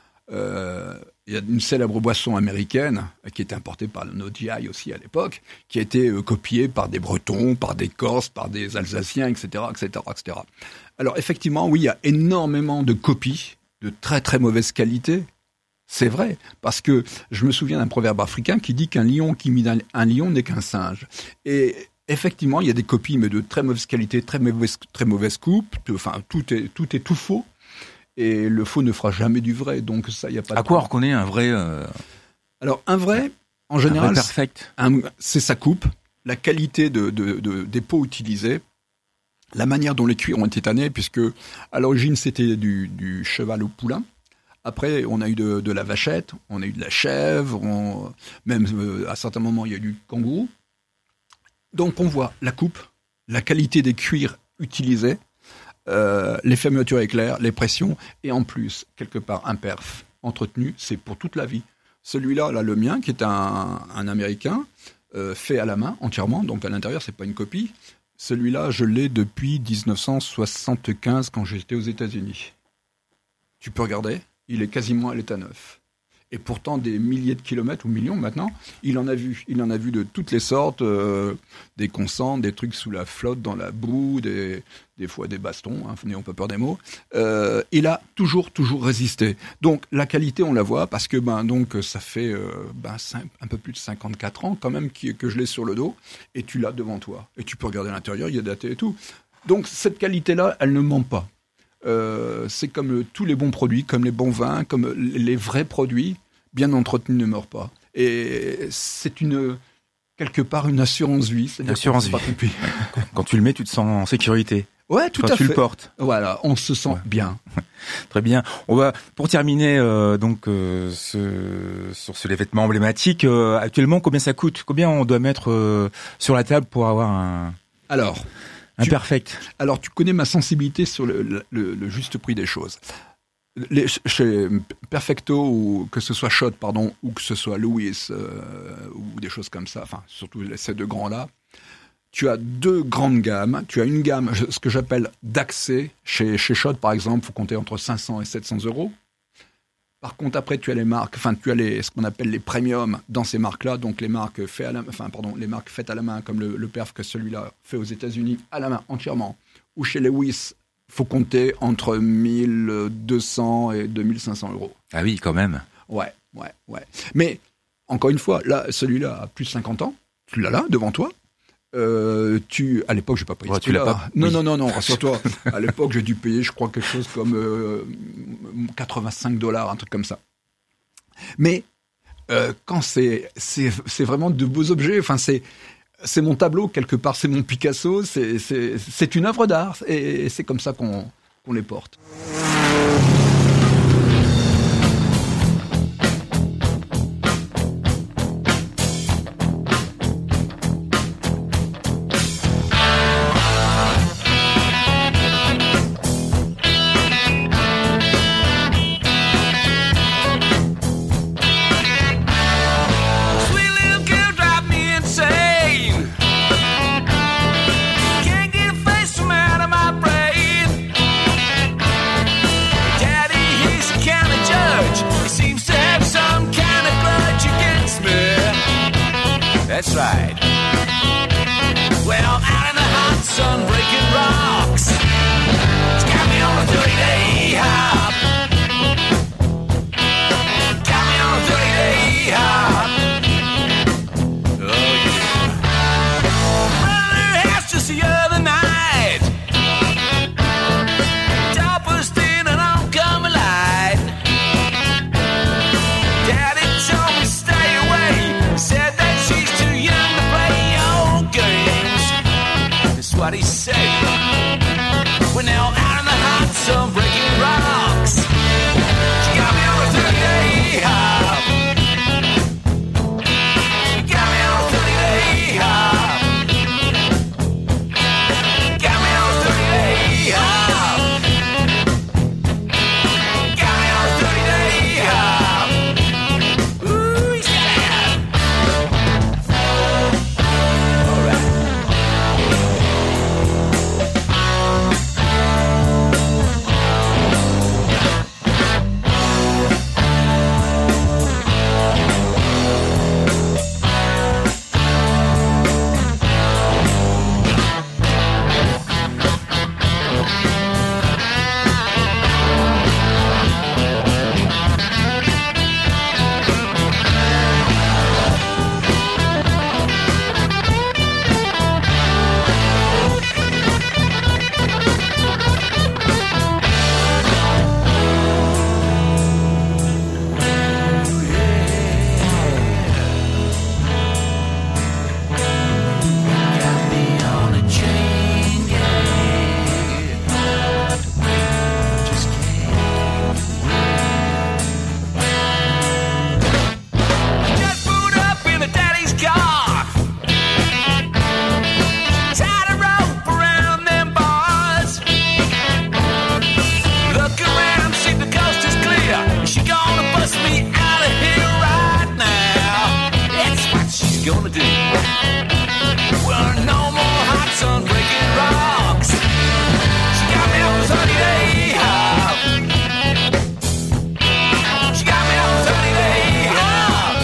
Euh, il y a une célèbre boisson américaine qui était importée par le No G I aussi à l'époque, qui a été euh, copiée par des Bretons, par des Corses, par des Alsaciens, et cetera, et cetera, et cetera. Alors effectivement, oui, il y a énormément de copies de très très mauvaise qualité. C'est vrai, parce que je me souviens d'un proverbe africain qui dit qu'un lion qui imite un, un lion n'est qu'un singe. Et effectivement, il y a des copies, mais de très mauvaise qualité, très mauvaise, très mauvaise coupe. Enfin, tout est, tout est tout faux. Et le faux ne fera jamais du vrai. Donc, ça, il y a pas de. À quoi on reconnaît un vrai euh... Alors, un vrai, en général. Un vrai perfect. Un, c'est sa coupe, la qualité de, de, de, des pots utilisés, la manière dont les cuirs ont été tannés, puisque à l'origine, c'était du, du cheval au poulain. Après, on a eu de, de la vachette, on a eu de la chèvre, on, même euh, à certains moments, il y a eu du kangourou. Donc on voit la coupe, la qualité des cuirs utilisés, euh, les fermetures éclairs, les pressions, et en plus, quelque part, un perf entretenu, c'est pour toute la vie. Celui-là, là, le mien, qui est un, un Américain, euh, fait à la main entièrement, donc à l'intérieur, c'est pas une copie. Celui-là, je l'ai depuis dix-neuf cent soixante-quinze, quand j'étais aux États-Unis. Tu peux regarder, il est quasiment à l'état neuf. Et pourtant, des milliers de kilomètres, ou millions maintenant, il en a vu. Il en a vu de toutes les sortes, euh, des consents, des trucs sous la flotte, dans la boue, des, des fois des bastons, hein, n'ayons pas peur des mots. Euh, il a toujours, toujours résisté. Donc, la qualité, on la voit, parce que ben, donc, ça fait euh, ben, cinq, un peu plus de cinquante-quatre ans, quand même, qui, que je l'ai sur le dos, et tu l'as devant toi. Et tu peux regarder à l'intérieur, il y a daté et tout. Donc, cette qualité-là, elle ne ment pas. Euh, c'est comme euh, tous les bons produits, comme les bons vins, comme euh, les vrais produits, bien entretenus ne meurent pas. Et c'est une, quelque part une assurance vie. Assurance vie. Quand tu le mets, tu te sens en sécurité. Ouais, tout Quand à tu fait. le portes. Voilà, on se sent ouais. bien. Très bien. On va, pour terminer, euh, donc, euh, ce, sur ce les vêtements emblématiques, euh, actuellement, combien ça coûte? Combien on doit mettre euh, sur la table pour avoir un... Alors... Un tu, perfect. Alors, tu connais ma sensibilité sur le, le, le juste prix des choses. Les, chez Perfecto, ou que ce soit Schott, pardon, ou que ce soit Lewis, euh, ou des choses comme ça, enfin, surtout ces deux grands-là, tu as deux grandes gammes. Tu as une gamme, ce que j'appelle d'accès. Chez, chez Schott, par exemple, il faut compter entre cinq cents et sept cents euros. Par contre, après, tu as les marques, enfin, tu as les, ce qu'on appelle les premiums dans ces marques-là, donc les marques faites à la, enfin, pardon, les marques faites à la main, comme le, le perf que celui-là fait aux États-Unis à la main entièrement. Ou chez Lewis, faut compter entre mille deux cents et deux mille cinq cents euros. Ah oui, quand même. Ouais, ouais, ouais. Mais encore une fois, là, celui-là a plus de cinquante ans. Tu l'as là devant toi. Euh, tu, à l'époque, j'ai pas payé. Ouais, tu l'as pas. Non, oui. non, non, non, rassure-toi. À l'époque, j'ai dû payer, je crois, quelque chose comme euh, quatre-vingt-cinq dollars, un truc comme ça. Mais euh, quand c'est, c'est, c'est vraiment de beaux objets. Enfin, c'est, c'est mon tableau quelque part, c'est mon Picasso. C'est, c'est, c'est une œuvre d'art, et c'est comme ça qu'on, qu'on les porte. That's right. Well, out in the hot sun, breaking rocks. It's got me on a thirty-day hop. Got me on a thirty-day hop. Oh, yeah. Brother house just the other night. some breaking rocks. She got me on a thirty-day hop. She got me on a thirty-day hop. Got me on a thirty-day hop. Got me on a thirty-day hop. Ooh, yeah. All right. Just boot up in a daddy's car. Tied a rope around them bars. Look around, see the coast is clear. She gonna bust me out of here right now. It's what she's gonna do. Well, no more hot sun breaking rocks. She got me on a thirty-day hop. She got me on a thirty-day hop.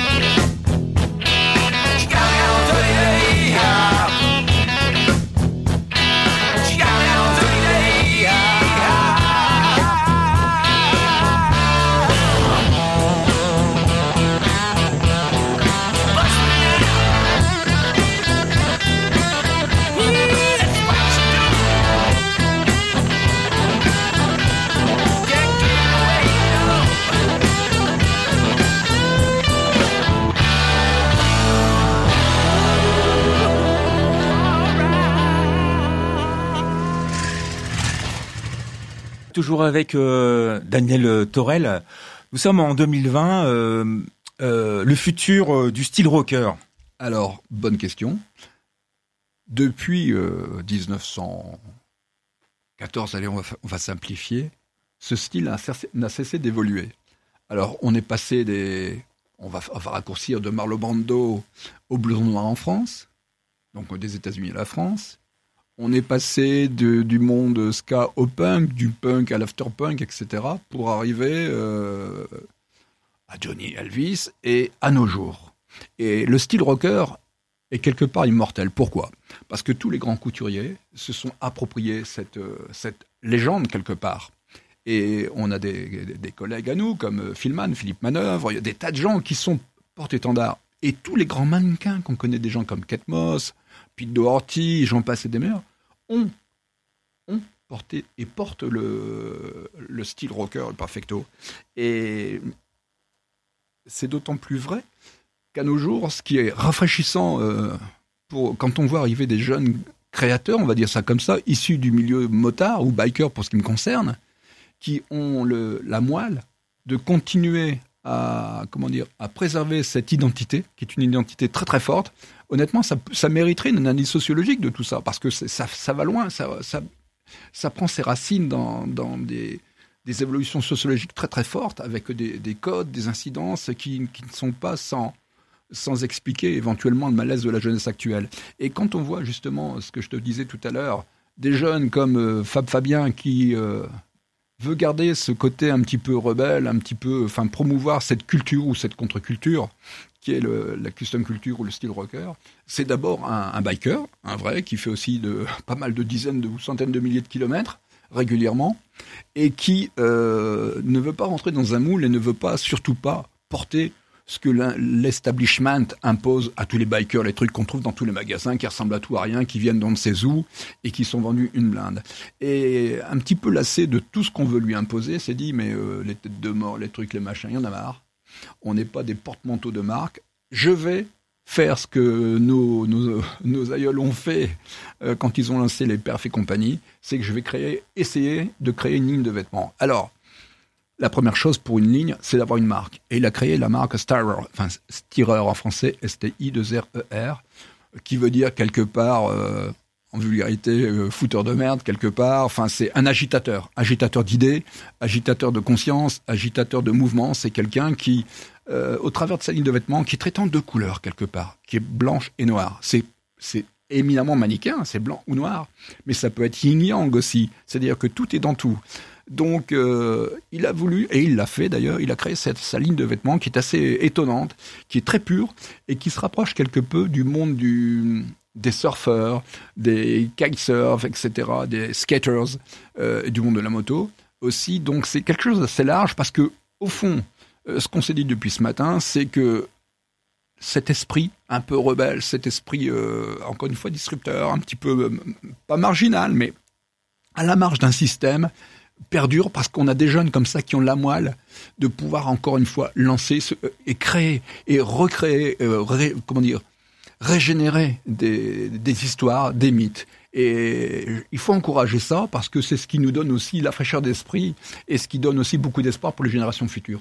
She got me on a thirty-day hop. She got me on a thirty-day hop. Bust me out. Ooh, that's what she do. Can't get away, no. Toujours avec euh, Daniel Torel. Nous sommes en deux mille vingt, euh, euh, le futur euh, du style rocker. Alors, bonne question. Depuis euh, dix-neuf cent quatorze, allez, on va, fa- on va simplifier, ce style a cessé- n'a cessé d'évoluer. Alors, on est passé des... On va, on va raccourcir de Marlon Brando au blues noir en France, donc des États-Unis à la France. On est passé de- du monde ska au punk, du punk à l'afterpunk, et cetera, pour arriver euh, à Johnny Elvis et à nos jours. Et le style rocker est quelque part immortel. Pourquoi ? Parce que tous les grands couturiers se sont appropriés cette, euh, cette légende quelque part. Et on a des, des, des collègues à nous, comme Phil Mann, Philippe Manœuvre, il y a des tas de gens qui sont porte-étendards. Et tous les grands mannequins qu'on connaît, des gens comme Kate Moss, Pete Doherty, j'en passe et des meilleurs, ont, ont porté et portent le, le style rocker, le perfecto. Et c'est d'autant plus vrai qu'à nos jours, ce qui est rafraîchissant, euh, pour, quand on voit arriver des jeunes créateurs, on va dire ça comme ça, issus du milieu motard ou biker pour ce qui me concerne, qui ont le, la moelle de continuer à, comment dire, à préserver cette identité, qui est une identité très très forte. Honnêtement, ça, ça mériterait une analyse sociologique de tout ça, parce que c'est, ça, ça va loin, ça, ça, ça prend ses racines dans, dans des, des évolutions sociologiques très très fortes, avec des, des codes, des incidences qui, qui ne sont pas sans, sans expliquer éventuellement le malaise de la jeunesse actuelle. Et quand on voit justement ce que je te disais tout à l'heure, des jeunes comme euh, Fab Fabien qui... Euh, veut garder ce côté un petit peu rebelle, un petit peu, enfin promouvoir cette culture ou cette contre-culture qui est le, la custom culture ou le style rocker. C'est d'abord un, un biker, un vrai, qui fait aussi de, pas mal de dizaines de, ou centaines de milliers de kilomètres régulièrement et qui euh, ne veut pas rentrer dans un moule et ne veut pas, surtout pas, porter ce que l'establishment impose à tous les bikers, les trucs qu'on trouve dans tous les magasins, qui ressemblent à tout à rien, qui viennent d'on ne sait où, et qui sont vendus une blinde. Et un petit peu lassé de tout ce qu'on veut lui imposer, s'est dit, mais euh, les têtes de mort, les trucs, les machins, il y en a marre. On n'est pas des porte-manteaux de marque. Je vais faire ce que nos, nos, nos aïeuls ont fait euh, quand ils ont lancé les Perfs et compagnie, c'est que je vais créer, essayer de créer une ligne de vêtements. Alors, la première chose pour une ligne, c'est d'avoir une marque. Et il a créé la marque Stirer, enfin Stirer en français, S T I deux R E R, qui veut dire quelque part, euh, en vulgarité, euh, fouteur de merde, quelque part. Enfin, c'est un agitateur, agitateur d'idées, agitateur de conscience, agitateur de mouvement. C'est quelqu'un qui, euh, au travers de sa ligne de vêtements, qui traite en deux couleurs, quelque part, qui est blanche et noire. C'est, c'est éminemment manichéen, c'est blanc ou noir, mais ça peut être yin-yang aussi. C'est-à-dire que tout est dans tout. Donc, euh, il a voulu, et il l'a fait d'ailleurs, il a créé cette, sa ligne de vêtements qui est assez étonnante, qui est très pure, et qui se rapproche quelque peu du monde du, des surfeurs, des kitesurfs, et cetera, des skaters, euh, du monde de la moto aussi. Donc, c'est quelque chose d'assez large, parce que, au fond, euh, ce qu'on s'est dit depuis ce matin, c'est que cet esprit un peu rebelle, cet esprit, euh, encore une fois, disrupteur, un petit peu, euh, pas marginal, mais à la marge d'un système, perdure parce qu'on a des jeunes comme ça qui ont la moelle de pouvoir encore une fois lancer ce, et créer et recréer, euh, ré, comment dire, régénérer des, des histoires, des mythes. Et il faut encourager ça parce que c'est ce qui nous donne aussi la fraîcheur d'esprit et ce qui donne aussi beaucoup d'espoir pour les générations futures.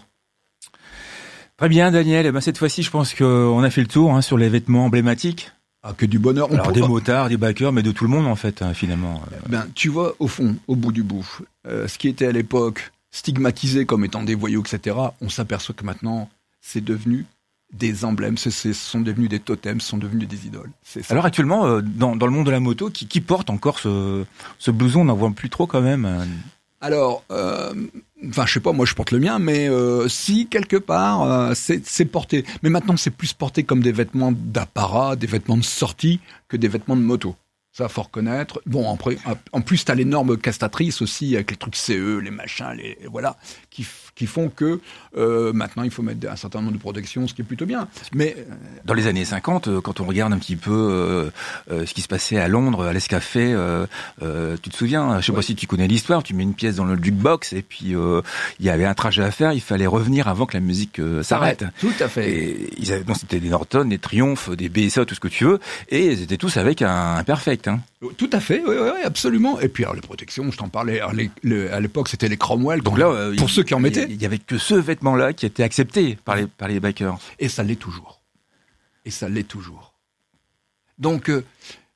Très bien, Daniel. Eh ben, cette fois-ci, je pense qu'on a fait le tour hein, sur les vêtements emblématiques. Ah, que du bonheur. On Alors pourra... des motards, des bikers, mais de tout le monde en fait, hein, finalement. Ben, tu vois, au fond, au bout du bout, euh, ce qui était à l'époque stigmatisé comme étant des voyous, et cetera, on s'aperçoit que maintenant, c'est devenu des emblèmes, ce sont devenus des totems, ce sont devenus des idoles. C'est ça. Alors actuellement, euh, dans, dans le monde de la moto, qui, qui porte encore ce, ce blouson, on n'en voit plus trop quand même. Alors, euh, enfin, je sais pas, moi je porte le mien, mais euh, si quelque part euh, c'est, c'est porté. Mais maintenant, c'est plus porté comme des vêtements d'apparat, des vêtements de sortie, que des vêtements de moto. Ça, faut reconnaître. Bon, en, en plus, t'as les normes castratrices aussi, avec les trucs C E, les machins, les voilà, qui, qui font que euh, maintenant il faut mettre un certain nombre de protections, ce qui est plutôt bien. Mais dans les années cinquante, quand on regarde un petit peu euh, euh, ce qui se passait à Londres, à l'Escafé, euh, euh, tu te souviens, je sais ouais. pas si tu connais l'histoire, tu mets une pièce dans le jukebox et puis euh, il y avait un trajet à faire, il fallait revenir avant que la musique euh, s'arrête. Ouais, tout à fait. Et ils avaient, bon, c'était des Norton, des Triumph, des B S A, tout ce que tu veux, et ils étaient tous avec un, un Perfect. Hein. Tout à fait, oui, oui, absolument. Et puis alors, les protections, je t'en parlais, alors, les, les, à l'époque c'était les Cromwell. Donc là, euh, pour il, ceux qui en mettaient. Il y avait que ce vêtement-là qui était accepté par les, par les bikers. Et ça l'est toujours. Et ça l'est toujours. Donc, euh,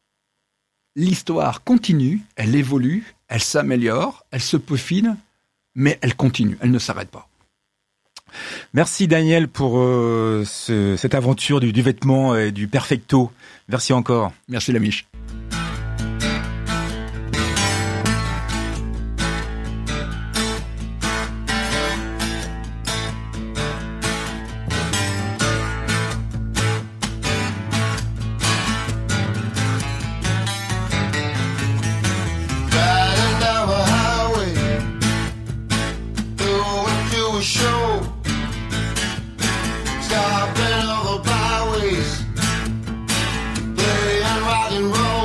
l'histoire continue, elle évolue, elle s'améliore, elle se peaufine, mais elle continue, elle ne s'arrête pas. Merci Daniel pour euh, ce, cette aventure du, du vêtement et du perfecto. Merci encore. Merci la Mich. Rock and roll.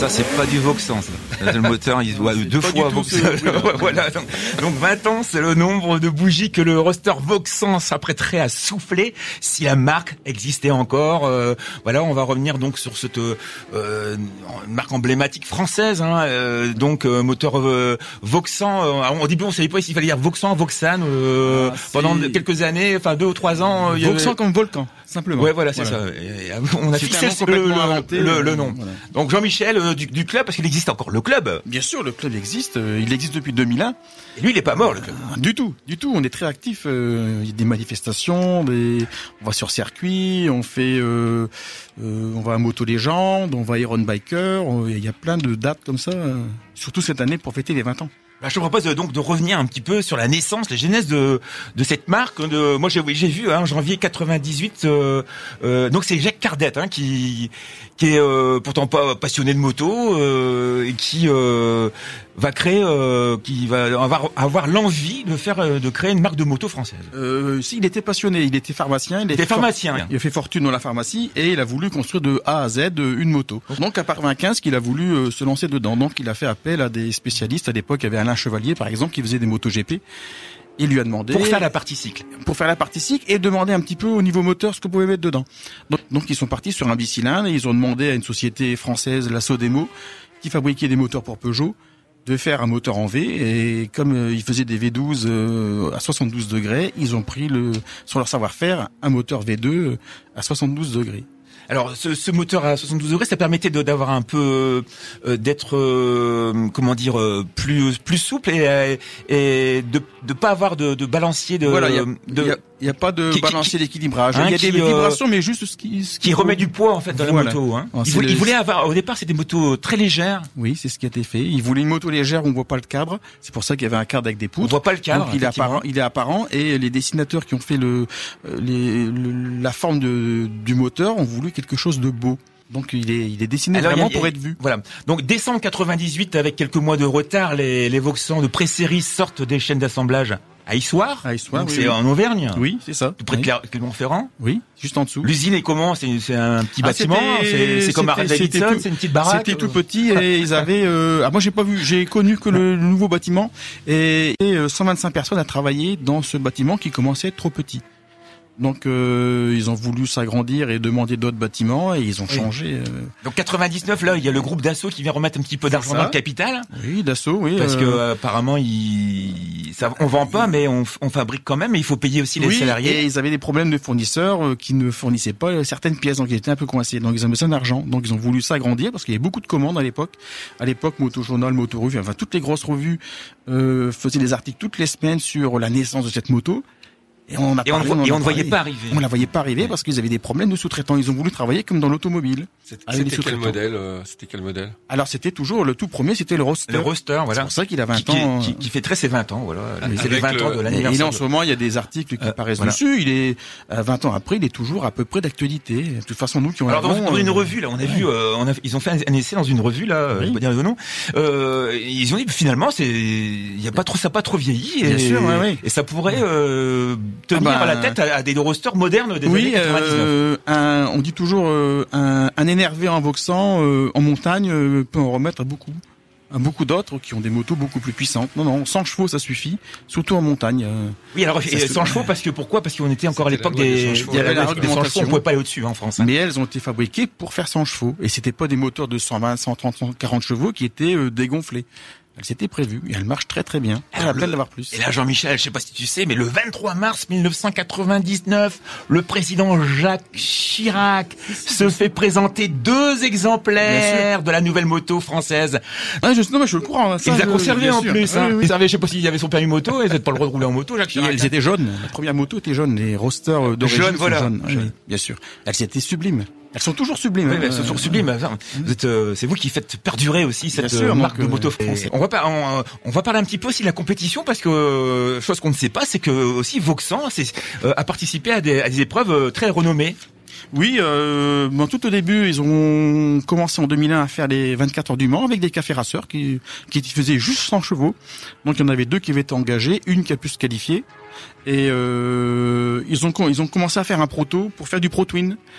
Ça, c'est pas du Vauxhall, ça. Le moteur, il se voit deux fois Vauxhall. Voilà. Donc, donc vingt ans, c'est le nombre de bougies que le roster Vauxhall s'apprêterait à souffler si la marque existait encore. Euh, voilà, on va revenir donc sur cette euh, marque emblématique française. Hein, euh, donc euh, moteur euh, Vauxhall. Euh, au début, on savait pas s'il fallait dire Vauxhall, Vauxhall. Euh, ah, pendant quelques années, enfin deux ou trois ans. Euh, Vauxhall avait... comme volcan, simplement. Ouais, voilà, c'est voilà. ça. Et, et, on a fixé le, le, le, le nom. Voilà. Donc Jean-Michel euh, du, du club, parce qu'il existe encore le club. Bien sûr, le club existe. Euh, il existe depuis deux mille un. Et lui, il est pas mort, le club. Euh, du tout, du tout. On est très actif. Euh, il y a des manifestations, des... on va sur circuit, on fait, euh, euh, on va à Moto Légende, on va à Iron Biker. On... Il y a plein de dates comme ça. Euh, surtout cette année pour fêter les vingt ans. Bah, je te propose de, donc de revenir un petit peu sur la naissance, la genèse de de cette marque. De, moi, j'ai j'ai vu hein, en janvier quatre-vingt-dix-huit. Euh, euh, donc c'est Jacques Cardette hein, qui qui est euh, pourtant pas passionné de moto euh, et qui euh, va créer, euh, qui va avoir, avoir l'envie de faire, de créer une marque de moto française. Euh, si, il était passionné, il était pharmacien. Il, il était pharmacien. For- il a fait fortune dans la pharmacie et il a voulu construire de A à Z une moto. Donc à quatre-vingt-quinze, qu'il a voulu euh, se lancer dedans. Donc il a fait appel à des spécialistes. À l'époque, il y avait Alain Chevalier, par exemple, qui faisait des motos G P. Il lui a demandé... Pour faire la partie cycle. Pour faire la partie cycle et demander un petit peu au niveau moteur ce qu'on pouvait mettre dedans. Donc, donc ils sont partis sur un bicylindre et ils ont demandé à une société française, la Sodemo, qui fabriquait des moteurs pour Peugeot, de faire un moteur en V. Et comme euh, ils faisaient des V douze euh, à soixante-douze degrés, ils ont pris le sur leur savoir-faire un moteur V deux à soixante-douze degrés. Alors, ce, ce moteur à soixante-douze degrés, ça permettait de, d'avoir un peu, euh, d'être, euh, comment dire, euh, plus plus souple et, et de de pas avoir de, de balancier de. Voilà, il y a, de, y a, y a pas de qui, balancier qui, d'équilibrage. Hein, il y a qui, des euh, vibrations, mais juste ce qui ce qui, qui remet du poids en fait dans voilà. la moto. Hein. Alors, il, voulait, le... il voulait avoir, au départ, c'était des motos très légères. Oui, c'est ce qui a été fait. Il voulait une moto légère où on voit pas le cadre. C'est pour ça qu'il y avait un cadre avec des poutres. On voit pas le cadre. Donc, il est apparent. Il est apparent et les dessinateurs qui ont fait le, les, le la forme de, du moteur ont voulu quelque chose de beau. Donc il est il est dessiné Alors, vraiment a, pour être vu. Voilà. Donc décembre quatre-vingt-dix-huit, avec quelques mois de retard, les les Vauxhall de pré-série sortent des chaînes d'assemblage à Issoire. À Issoire, donc oui, c'est oui. en Auvergne. Oui, c'est ça. Tout près oui. de Clermont-Ferrand. Oui, juste en dessous. L'usine est comment? C'est c'est un petit ah, bâtiment. C'est, c'est comme Harley Davidson. C'est une petite baraque. C'était tout petit et ils avaient. Euh, ah, moi j'ai pas vu. J'ai connu que le, le nouveau bâtiment et, et euh, cent vingt-cinq personnes à travailler dans ce bâtiment qui commençait à être trop petit. Donc euh, ils ont voulu s'agrandir et demander d'autres bâtiments et ils ont oui. changé. Euh... Donc quatre-vingt-dix-neuf là, il y a le groupe Dassault qui vient remettre un petit peu d'argent dans le capital. Oui, Dassault, oui. Parce euh... que euh, apparemment ils, ça, on vend pas, mais on, on fabrique quand même. Et il faut payer aussi les oui, salariés. Et ils avaient des problèmes de fournisseurs euh, qui ne fournissaient pas certaines pièces, donc ils étaient un peu coincés. Donc ils ont besoin d'argent. Donc ils ont voulu s'agrandir parce qu'il y avait beaucoup de commandes à l'époque. À l'époque, Moto Journal, Moto Revue, enfin toutes les grosses revues euh, faisaient des articles toutes les semaines sur la naissance de cette moto. Et on ne on voyait pas arriver. On la voyait pas arriver parce qu'ils avaient des problèmes de sous-traitants. Ils ont voulu travailler comme dans l'automobile. C'était, c'était quel modèle euh, C'était quel modèle Alors c'était toujours le tout premier, c'était le Roadster. Le Roadster, voilà. C'est pour ça qu'il a vingt qui, ans. Qui, qui, qui fêterait ses vingt ans, voilà. Oui, c'est les vingt le... ans de l'anniversaire. Et là, en ce moment, il y a des articles qui euh, apparaissent voilà. dessus. Il est euh, vingt ans après, il est toujours à peu près d'actualité. De toute façon, nous qui on Alors dans, dans une revue là, on a ouais. vu, euh, on a, ils ont fait un essai dans une revue là, oui. je peux dire le nom. Euh, ils ont dit finalement, c'est, il y a pas trop, ça a pas trop vieilli. Et, Bien sûr, ouais, ouais. et ça pourrait euh, tenir ah bah, à la tête à, à des rosters modernes des oui, années quatre-vingt-dix-neuf. Euh, un, on dit toujours euh, un, un énervé en Vauxhall euh, en montagne euh, peut en remettre à beaucoup. À beaucoup d'autres qui ont des motos beaucoup plus puissantes. Non, non, cent chevaux ça suffit, surtout en montagne. Euh, oui, alors cent chevaux parce que pourquoi Parce qu'on était encore c'était à l'époque des, des il y avait la réglementation. On pouvait pas aller au-dessus hein, en France. Hein. Mais elles ont été fabriquées pour faire cent chevaux et c'était pas des moteurs de cent vingt, cent trente, cent quarante chevaux qui étaient euh, dégonflés. Elle s'était prévue et elle marche très très bien. Elle a peine d'avoir plus. Et là, Jean-Michel, je sais pas si tu sais, mais le vingt-trois mars mille neuf cent quatre-vingt-dix-neuf, le président Jacques Chirac se fait présenter deux exemplaires de la nouvelle moto française. Ah, je, non, mais je suis au courant. Ça, il les a conservés en sûr. plus. Hein. Oui, oui. Il savait, je sais pas s'il avait son permis moto, et vous n'avez pas le droit de rouler en moto, Jacques Chirac. Et elles étaient jaunes. La première moto était jaune. Les rosters d'origine Jaune, voilà. sont jaunes. Oui, bien sûr. Elles étaient sublimes. Elles sont toujours sublimes. Oui, hein. elles sont toujours sublimes. Vous êtes, euh, c'est vous qui faites perdurer aussi cette sûr, marque donc, de moto française. On va pas, on, on va parler un petit peu aussi de la compétition parce que euh, chose qu'on ne sait pas, c'est que aussi Vauxhall c'est, euh, a participé à des, à des épreuves euh, très renommées. Oui, euh, bon, tout au début, ils ont commencé en deux mille un à faire les vingt-quatre heures du Mans avec des cafés raceurs qui, qui faisaient juste cent chevaux. Donc il y en avait deux qui avaient été engagés, une qui a pu se qualifier. Et euh, ils ont ils ont commencé à faire un proto pour faire du Pro Twin.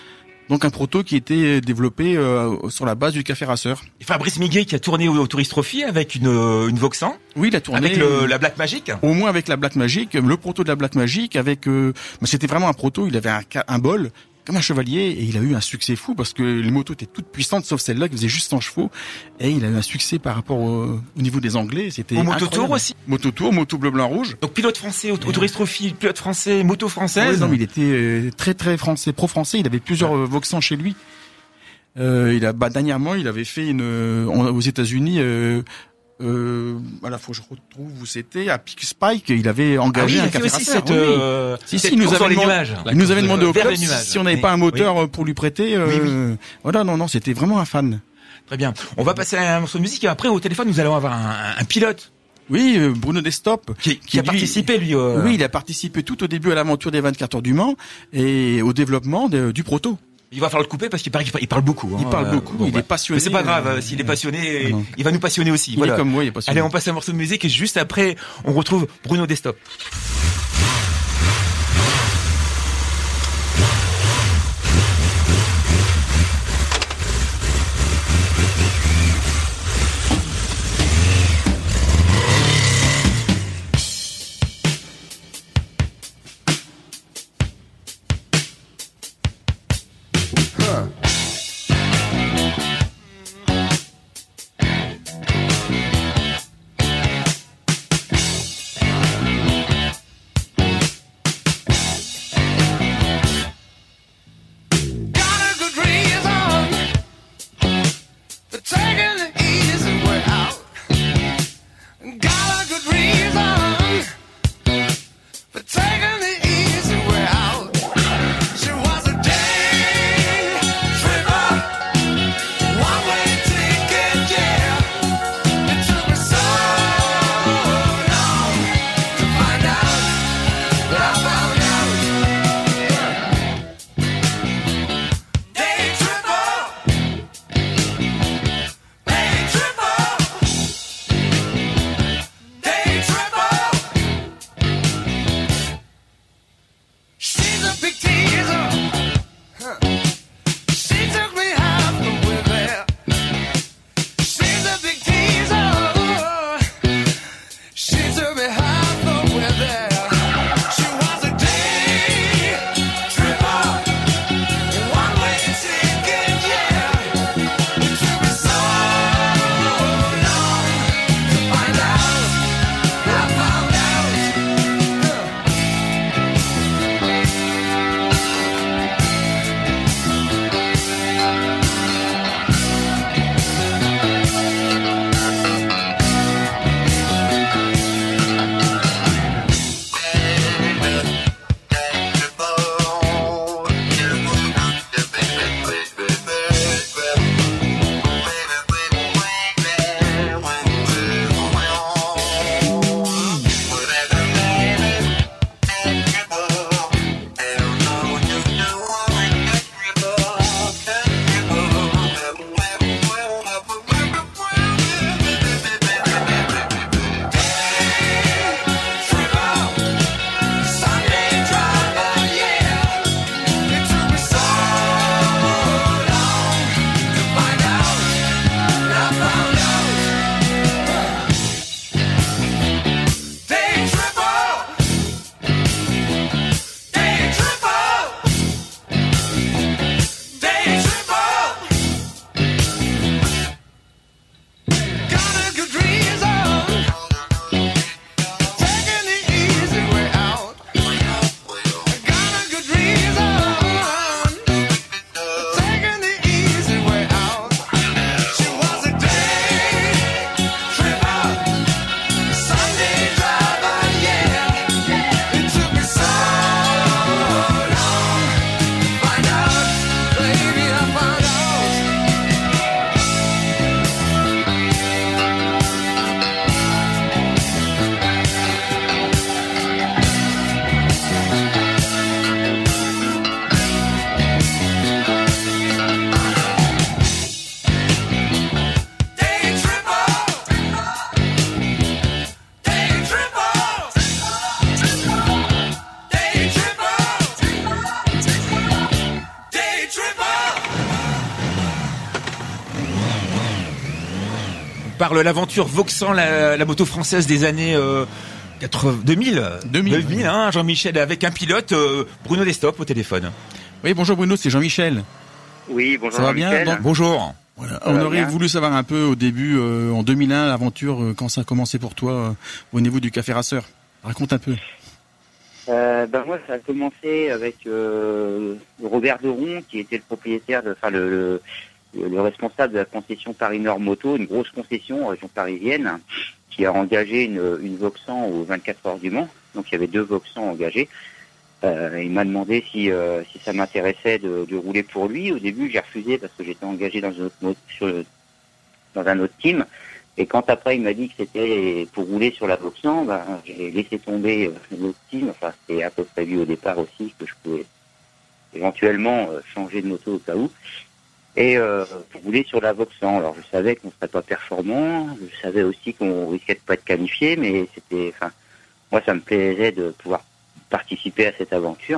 Donc un proto qui était développé euh, sur la base du café rasseur. Et Fabrice Miguet qui a tourné au, au Tourist Trophy avec une, une Voxan. Oui, il a tourné avec le, la Black Magic. Au moins avec la Black Magic, le proto de la Black Magic avec. Euh, mais c'était vraiment un proto. Il avait un, un bol comme un chevalier et il a eu un succès fou parce que les motos étaient toutes puissantes sauf celle-là qui faisait juste cent chevaux et il a eu un succès par rapport au, au niveau des Anglais. C'était au Mototour aussi. Mototour, moto bleu blanc rouge. Donc pilote français au, au Tourist Trophy, pilote français, moto française. Oui, non, mais il était euh, très très français, pro français. Il avait plusieurs ouais. euh, Voxans chez lui. Euh, il a bah, dernièrement il avait fait une euh, aux États-Unis. Euh, Euh, voilà, faut que je retrouve où c'était à Peak Spike. Il avait engagé ah oui, un café rasseur. Cette, oui. euh, si si, il nous avait demandé, il nous avait demandé au club si on n'avait pas un moteur oui. pour lui prêter. Euh, oui, oui. Voilà, non, non, c'était vraiment un fan. Très bien. On va passer à un morceau de musique et après au téléphone nous allons avoir un, un pilote. Oui, Bruno Destop, qui, qui, qui a lui, participé lui. Euh... Oui, il a participé tout au début à l'aventure des vingt-quatre heures du Mans et au développement de, du proto. Il va falloir le couper parce qu'il paraît qu'il parle beaucoup. Hein. Il parle beaucoup, bon, il ouais. est passionné. Mais c'est pas grave, euh, s'il est passionné, euh, il va nous passionner aussi. Il voilà. est comme moi, il est passionné. Allez, on passe à un morceau de musique et juste après, on retrouve Bruno Destop. Taking the easy way out. She was a day par l'aventure Vauxhall, la, la moto française des années euh, quatre-vingts, deux mille. deux mille, deux mille, hein, Jean-Michel, avec un pilote, euh, Bruno Destop, au téléphone. Oui, bonjour Bruno, c'est Jean-Michel. Oui, bonjour. Ça va bien? Jean-Michel. Bon, Bonjour. Voilà. Ça On va aurait bien. voulu savoir un peu au début, euh, en deux mille un, l'aventure, euh, quand ça a commencé pour toi euh, au niveau du Café Racer. Raconte un peu. Euh, ben moi, ça a commencé avec euh, Robert Deron, qui était le propriétaire, de, enfin le, le, le responsable de la concession Paris-Nord Moto, une grosse concession en région parisienne, qui a engagé une, une Vauxhall aux vingt-quatre heures du Mans. Donc il y avait deux Vauxhall engagés. Euh, il m'a demandé si, euh, si ça m'intéressait de, de rouler pour lui. Au début, j'ai refusé parce que j'étais engagé dans, une autre mo- sur le- dans un autre team. Et quand après il m'a dit que c'était pour rouler sur la Vauxhall, ben, j'ai laissé tomber euh, l'autre team. Enfin, c'était à peu prévu au départ aussi que je pouvais éventuellement euh, changer de moto au cas où. Et euh, pour rouler sur la Vauxhall. Alors je savais qu'on ne serait pas performant, je savais aussi qu'on risquait de pas être qualifié, mais c'était, enfin, moi ça me plaisait de pouvoir participer à cette aventure.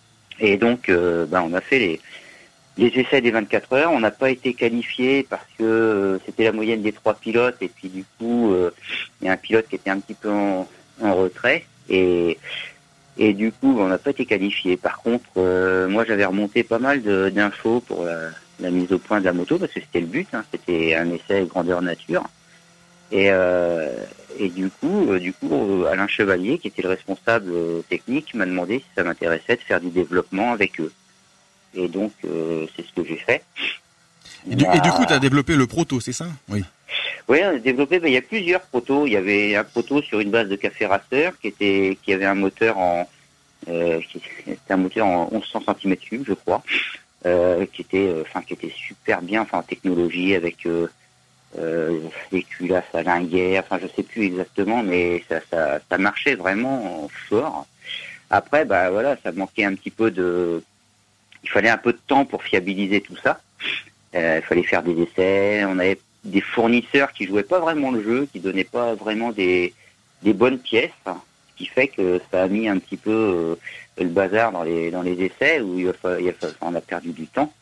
Et donc, euh, ben, on a fait les, les essais des vingt-quatre heures. On n'a pas été qualifié parce que euh, c'était la moyenne des trois pilotes. Et puis du coup, euh, il y a un pilote qui était un petit peu en, en retrait. Et, et du coup, on n'a pas été qualifié. Par contre, euh, moi, j'avais remonté pas mal de, d'infos pour la, la mise au point de la moto parce que c'était le but. Hein, c'était un essai grandeur nature. Et, euh, et du coup, euh, du coup, euh, Alain Chevalier, qui était le responsable euh, technique, m'a demandé si ça m'intéressait de faire du développement avec eux. Et donc, euh, c'est ce que j'ai fait. Et du, On a- et du coup, tu as développé le proto, c'est ça? Oui. Oui, on a développé. Ben, il y a plusieurs protos. Il y avait un proto sur une base de Café Racer qui était, qui avait un moteur en, euh, qui- c'était un moteur en mille cent centimètres cubes, je crois, euh, qui était, euh, enfin, qui était super bien, enfin, en technologie avec euh, euh, les culasses à linguère, enfin, je sais plus exactement, mais ça, ça, ça marchait vraiment fort. Après, bah voilà, ça manquait un petit peu de, il fallait un peu de temps pour fiabiliser tout ça. Euh, il fallait faire des essais. On avait des fournisseurs qui jouaient pas vraiment le jeu, qui donnaient pas vraiment des, des bonnes pièces, hein, ce qui fait que ça a mis un petit peu euh, le bazar dans les dans les essais où il a, fa- il a fa- on a perdu du temps.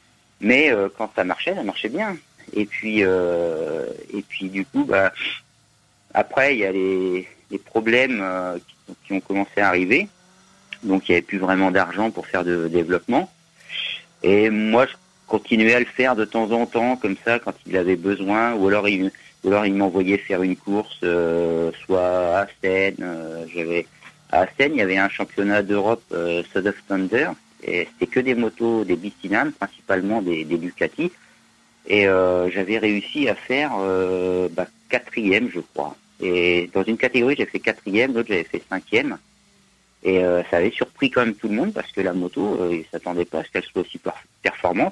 Mais euh, quand ça marchait, ça marchait bien. Et puis euh, et puis du coup, bah après il y a les, les problèmes euh, qui, qui ont commencé à arriver. Donc il n'y avait plus vraiment d'argent pour faire de développement. Et moi, je continuais à le faire de temps en temps, comme ça, quand il avait besoin, ou alors il, ou alors il m'envoyait faire une course, euh, soit à Assen. Euh, j'avais à Assen, il y avait un championnat d'Europe, euh, South of Thunder, et c'était que des motos, des bicylindres, principalement des, des Ducati. Et euh, j'avais réussi à faire euh, bah, quatrième, je crois. Et dans une catégorie, j'ai fait quatrième, l'autre j'avais fait cinquième. Et euh, ça avait surpris quand même tout le monde parce que la moto, euh, ils s'attendaient pas à ce qu'elle soit aussi per- performante.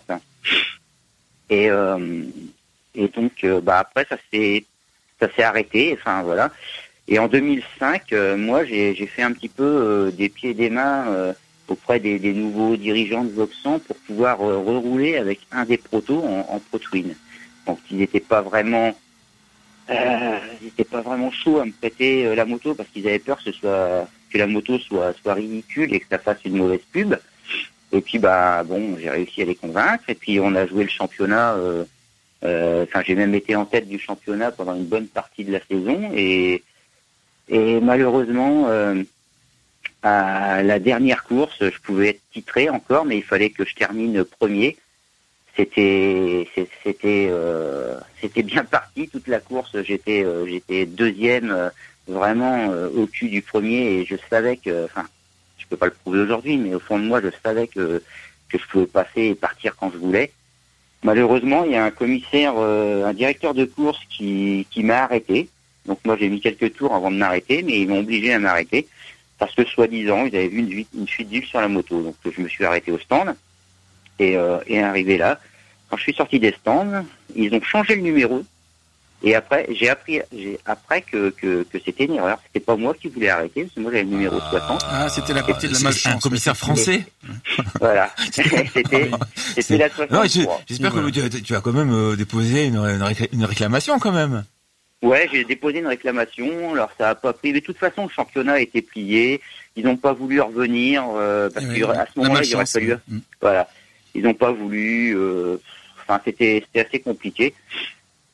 Et, euh, et donc, euh, bah après, ça s'est, ça s'est arrêté. Enfin voilà. Et en deux mille cinq, euh, moi, j'ai, j'ai fait un petit peu euh, des pieds et des mains euh, auprès des, des nouveaux dirigeants de Vauxhall pour pouvoir euh, rerouler avec un des protos en, en Pro Twin. Donc, ils n'étaient pas vraiment Euh, ils n'étaient pas vraiment chauds à me prêter euh, la moto parce qu'ils avaient peur que ce soit que la moto soit soit ridicule et que ça fasse une mauvaise pub. Et puis bah bon, j'ai réussi à les convaincre et puis on a joué le championnat. Euh, euh, enfin, j'ai même été en tête du championnat pendant une bonne partie de la saison et et malheureusement euh, à la dernière course, je pouvais être titré encore, mais il fallait que je termine premier. C'était c'était euh, c'était bien parti toute la course. J'étais euh, j'étais deuxième, euh, vraiment euh, au cul du premier et je savais que, enfin, je peux pas le prouver aujourd'hui, mais au fond de moi, je savais que que je pouvais passer et partir quand je voulais. Malheureusement, il y a un commissaire, euh, un directeur de course qui qui m'a arrêté. Donc moi, j'ai mis quelques tours avant de m'arrêter, mais ils m'ont obligé à m'arrêter parce que soi-disant, ils avaient vu une, fuite- une fuite d'huile sur la moto. Donc je me suis arrêté au stand. Et, euh, et arrivé là, quand je suis sorti des stands, ils ont changé le numéro. Et après, j'ai appris, j'ai après que, que, que c'était une erreur. C'était pas moi qui voulais arrêter, parce que moi j'avais le numéro soixante. Ah, c'était la partie de la C'est malchance. un commissaire français. Voilà. c'était, c'était la Non, je- soixante-trois. j'espère que tu, tu as quand même euh, déposé une, une récla- une réclamation quand même. Ouais, j'ai déposé une réclamation. Alors ça a pas pris. Mais de toute façon, le championnat a été plié. Ils n'ont pas voulu revenir euh, parce Eh qu'à oui, ce la moment-là, il aurait malchance, fallu. oui. Mm. Voilà. Ils n'ont pas voulu. euh, Enfin, c'était c'était assez compliqué.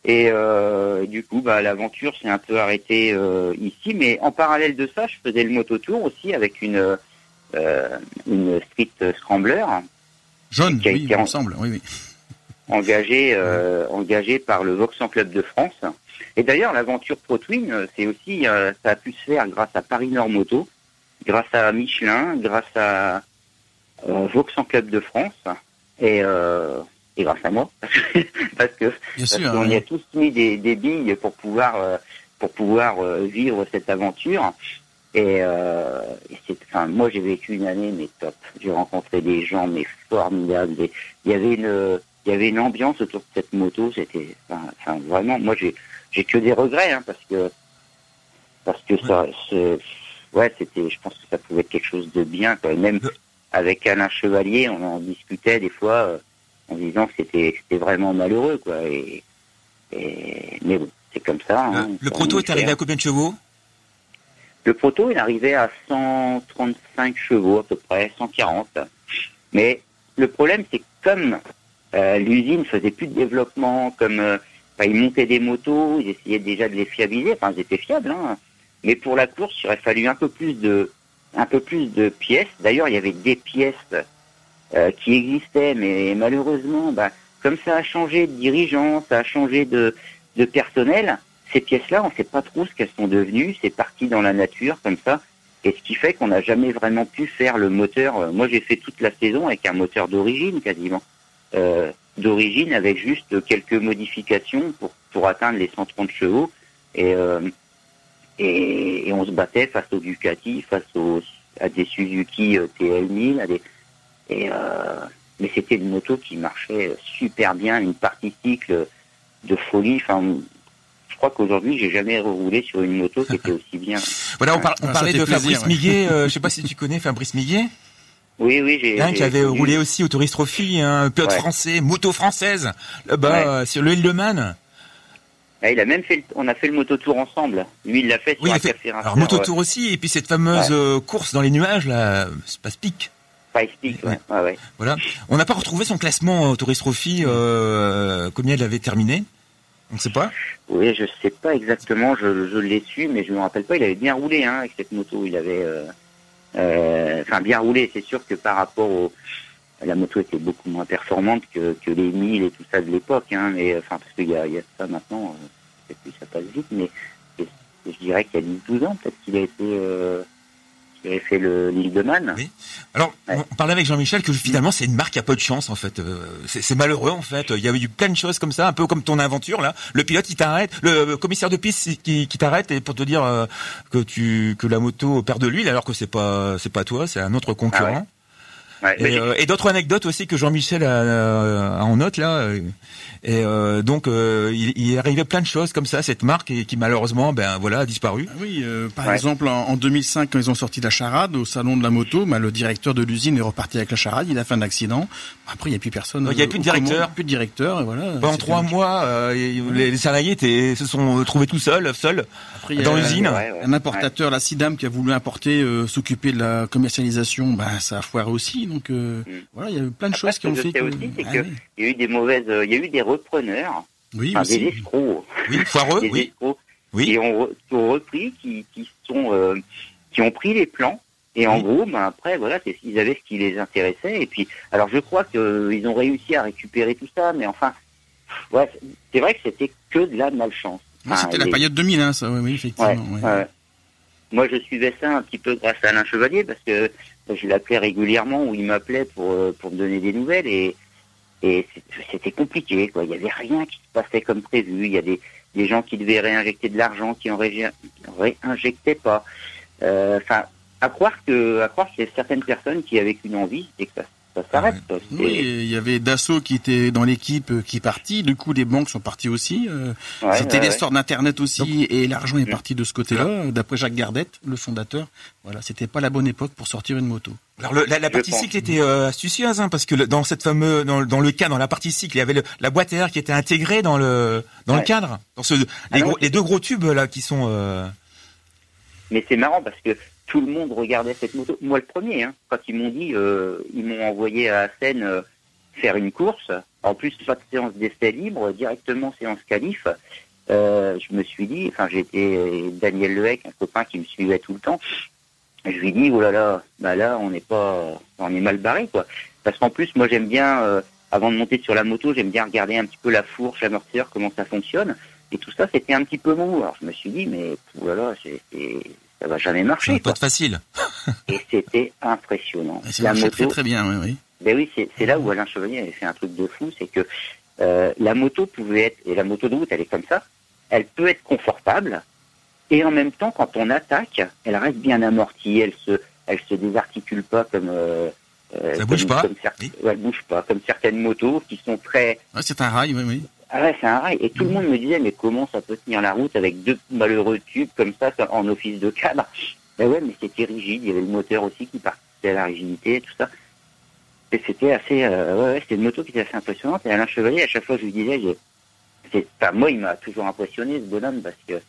Et euh, du coup, bah, l'aventure s'est un peu arrêtée euh, ici. Mais en parallèle de ça, je faisais le mototour aussi avec une euh, une Street Scrambler. Jaune, qui a oui, été en- ensemble, oui, oui. engagé euh, engagé par le Vauxhall Club de France. Et d'ailleurs, l'aventure Pro Twin, euh, c'est aussi euh, ça a pu se faire grâce à Paris Nord Moto, grâce à Michelin, grâce à euh, Vauxhall Club de France et euh, et grâce à moi parce que Bien parce sûr. qu'on y hein. a tous mis des, des billes pour pouvoir euh, pour pouvoir euh, vivre cette aventure. Et, euh, et c'est, enfin, moi j'ai vécu une année mais top. J'ai rencontré des gens mais formidables. Des- Il y avait une, il y avait une ambiance autour de cette moto. C'était, enfin, enfin, vraiment, moi j'ai, j'ai que des regrets hein, parce que parce que ça, c'est, ouais, c'était, je pense que ça pouvait être quelque chose de bien. Quoi. Même avec Alain Chevalier, on en discutait des fois euh, en disant que c'était, que c'était vraiment malheureux quoi. Et, et mais bon, c'est comme ça. Hein, Le, le Ça, proto on est fait, arrivé hein. à combien de chevaux? Le proto, il arrivait à cent trente-cinq chevaux à peu près, cent quarante. Mais le problème, c'est que comme euh, l'usine faisait plus de développement, comme euh, enfin, ils montaient des motos, ils essayaient déjà de les fiabiliser, enfin, ils étaient fiables, hein. Mais pour la course, il aurait fallu un peu plus de, un peu plus de pièces. D'ailleurs, il y avait des pièces euh, qui existaient, mais malheureusement, bah, comme ça a changé de dirigeants, ça a changé de, de personnel, ces pièces-là, on ne sait pas trop ce qu'elles sont devenues. C'est parti dans la nature, comme ça. Et ce qui fait qu'on n'a jamais vraiment pu faire le moteur. Moi, j'ai fait toute la saison avec un moteur d'origine, quasiment. Euh, d'origine, avec juste quelques modifications pour, pour atteindre les cent trente chevaux. Et, euh, et, et on se battait face aux Ducati, face aux, à des Suzuki euh, T L mille. À des, et, euh, mais c'était une moto qui marchait super bien, une partie cycle de folie. Enfin, je crois qu'aujourd'hui, j'ai jamais roulé sur une moto qui était aussi bien. Voilà, on, par- on Ah, ça parlait fait de plaisir, Fabrice ouais. Miguet. Euh, je sais pas si tu connais Fabrice Miguet. Oui, oui, j'ai. Hein, j'ai qui avait connu- roulé aussi au Tourist Trophy, hein, un pilote Ouais. français, moto française, là-bas, Ouais. euh, sur le Hildeman. Ah, il a même fait. Le... On a fait le mototour ensemble. Lui, il l'a fait sur Oui, il un a fait. café Alors, mototour aussi, et puis cette fameuse Ouais. euh, course dans les nuages, là, Space Peak. Five Peak, ouais. Ouais, ouais. Voilà. On n'a pas retrouvé son classement au Tourist Trophy, euh, combien il avait terminé. On ne sait pas. Oui, je sais pas exactement. Je, je l'ai su, mais je me rappelle pas. Il avait bien roulé, hein, avec cette moto. Il avait, euh, euh, enfin, bien roulé. C'est sûr que par rapport au, la moto était beaucoup moins performante que, que les mille et tout ça de l'époque, hein. Mais enfin, parce qu'il y a, il y a ça maintenant. Euh, je sais plus, ça passe vite, mais c'est- je dirais qu'il y a dix douze ans, peut-être qu'il a été. Euh, qu'il avait fait le l'île de Man. Oui. Alors, Ouais. on parlait avec Jean-Michel que finalement c'est une marque qui a peu de chance en fait. Euh, c'est, c'est malheureux en fait. Il y a eu plein de choses comme ça, un peu comme ton aventure là. Le pilote il t'arrête, le commissaire de piste qui, qui t'arrête et pour te dire euh, que tu que la moto perd de l'huile alors que c'est pas c'est pas toi, c'est un autre concurrent. Ouais, mais Et, euh, et d'autres anecdotes aussi que Jean-Michel a, a en note là. euh, Et euh, donc euh, il, il est arrivé plein de choses comme ça, cette marque et qui malheureusement ben voilà a disparu. Ah oui, euh, par Ouais. exemple, en, en deux mille cinq, quand ils ont sorti la charade au salon de la moto, bah, le directeur de l'usine est reparti avec la charade, il a fait un accident. Après, il n'y a plus personne. Il y a euh, plus de aux commandes, directeur. Plus de directeur, et voilà. Pendant C'est trois bien. mois, euh, et les, les salariés étaient, se sont trouvés tout seuls, seuls. Après, il y a dans l'usine. ouais, ouais. un importateur, la Sidam, qui a voulu importer, euh, s'occuper de la commercialisation, bah, ça a foiré aussi. Donc euh, Mm. voilà, il y a eu plein de Après, choses ce qui que ont je fait sais que. aussi, c'est Ah que oui. il y a eu des mauvaises, euh, il y a eu des repreneurs, Oui, enfin, des aussi. escrocs. Oui, foireux, des oui. escrocs Oui. qui ont, re- qui ont repris, qui, qui sont, euh, qui ont pris les plans. Et en Oui. gros, ben après, voilà, c'est, ils avaient ce qui les intéressait. Et puis, alors je crois qu'ils ont réussi à récupérer tout ça, mais enfin, ouais, c'est- c'est vrai que c'était que de la malchance. Ouais, Enfin, C'était la les- période deux mille, hein, ça, oui, oui, Ouais, effectivement. ouais. ouais. Moi, je suivais ça un petit peu grâce à Alain Chevalier parce que je l'appelais régulièrement ou il m'appelait pour euh, pour me donner des nouvelles et et c'est- c'était compliqué, quoi. Il y avait rien qui se passait comme prévu. Il y a des des gens qui devaient réinjecter de l'argent qui en ré- réinjectaient pas. Euh, Enfin, à croire que à croire qu'il y a certaines personnes qui avaient qu'une envie, c'est que ça, ça s'arrête. quoi. C'est- Oui, il y avait Dassault qui était dans l'équipe euh, qui est parti. Du coup, les banques sont parties aussi. Euh, ouais, C'était ouais, l'histoire d'Internet aussi, et l'argent est Mm. parti de ce côté-là. D'après Jacques Gardette, le fondateur, voilà, c'était pas la bonne époque pour sortir une moto. Alors le- la, la Je partie pense. cycle était euh, astucieuse, hein, parce que le- dans cette fameuse, dans, dans le cadre, dans la partie cycle, il y avait le- la boîte à air qui était intégrée dans le dans le Ouais. cadre, dans ce Ah les, non, gros- les deux gros tubes là qui sont. Euh... Mais c'est marrant parce que tout le monde regardait cette moto. Moi, le premier, hein, quand ils m'ont dit, euh, ils m'ont envoyé à la scène, euh, faire une course, en plus pas de séance d'essai libre, directement séance qualif. Euh, je me suis dit, enfin j'étais Daniel Lehec, un copain qui me suivait tout le temps. Je lui dis, oh là là, bah là on n'est pas, on est mal barré quoi. Parce qu'en plus moi j'aime bien, euh, avant de monter sur la moto, j'aime bien regarder un petit peu la fourche amortisseur, comment ça fonctionne. Et tout ça c'était un petit peu mou. Alors je me suis dit, mais oh là là, c'est, c'est, ça va jamais marcher. C'est quoi. pas de facile. Et c'était impressionnant. Et c'est La marché moto, très très bien, oui, oui. ben oui, c'est, c'est là où Alain Chevalier avait fait un truc de fou, c'est que euh, la moto pouvait être, et la moto de route elle est comme ça, elle peut être confortable, et en même temps quand on attaque, elle reste bien amortie, elle se, elle se désarticule pas comme, euh, euh, Ça comme, bouge pas. comme cer- Oui. ouais, elle bouge pas, comme certaines motos qui sont très, Ouais, c'est un rail, oui, oui. ah ouais, c'est un rail. Et tout le monde me disait, mais comment ça peut tenir la route avec deux malheureux tubes comme ça en office de cadre? Ben ouais, mais c'était rigide. Il y avait le moteur aussi qui participait à la rigidité et tout ça. Et c'était assez, euh, ouais, ouais, c'était une moto qui était assez impressionnante. Et Alain Chevalier, à chaque fois, je lui disais, j'ai, c'est, enfin, moi, il m'a toujours impressionné, ce bonhomme, parce que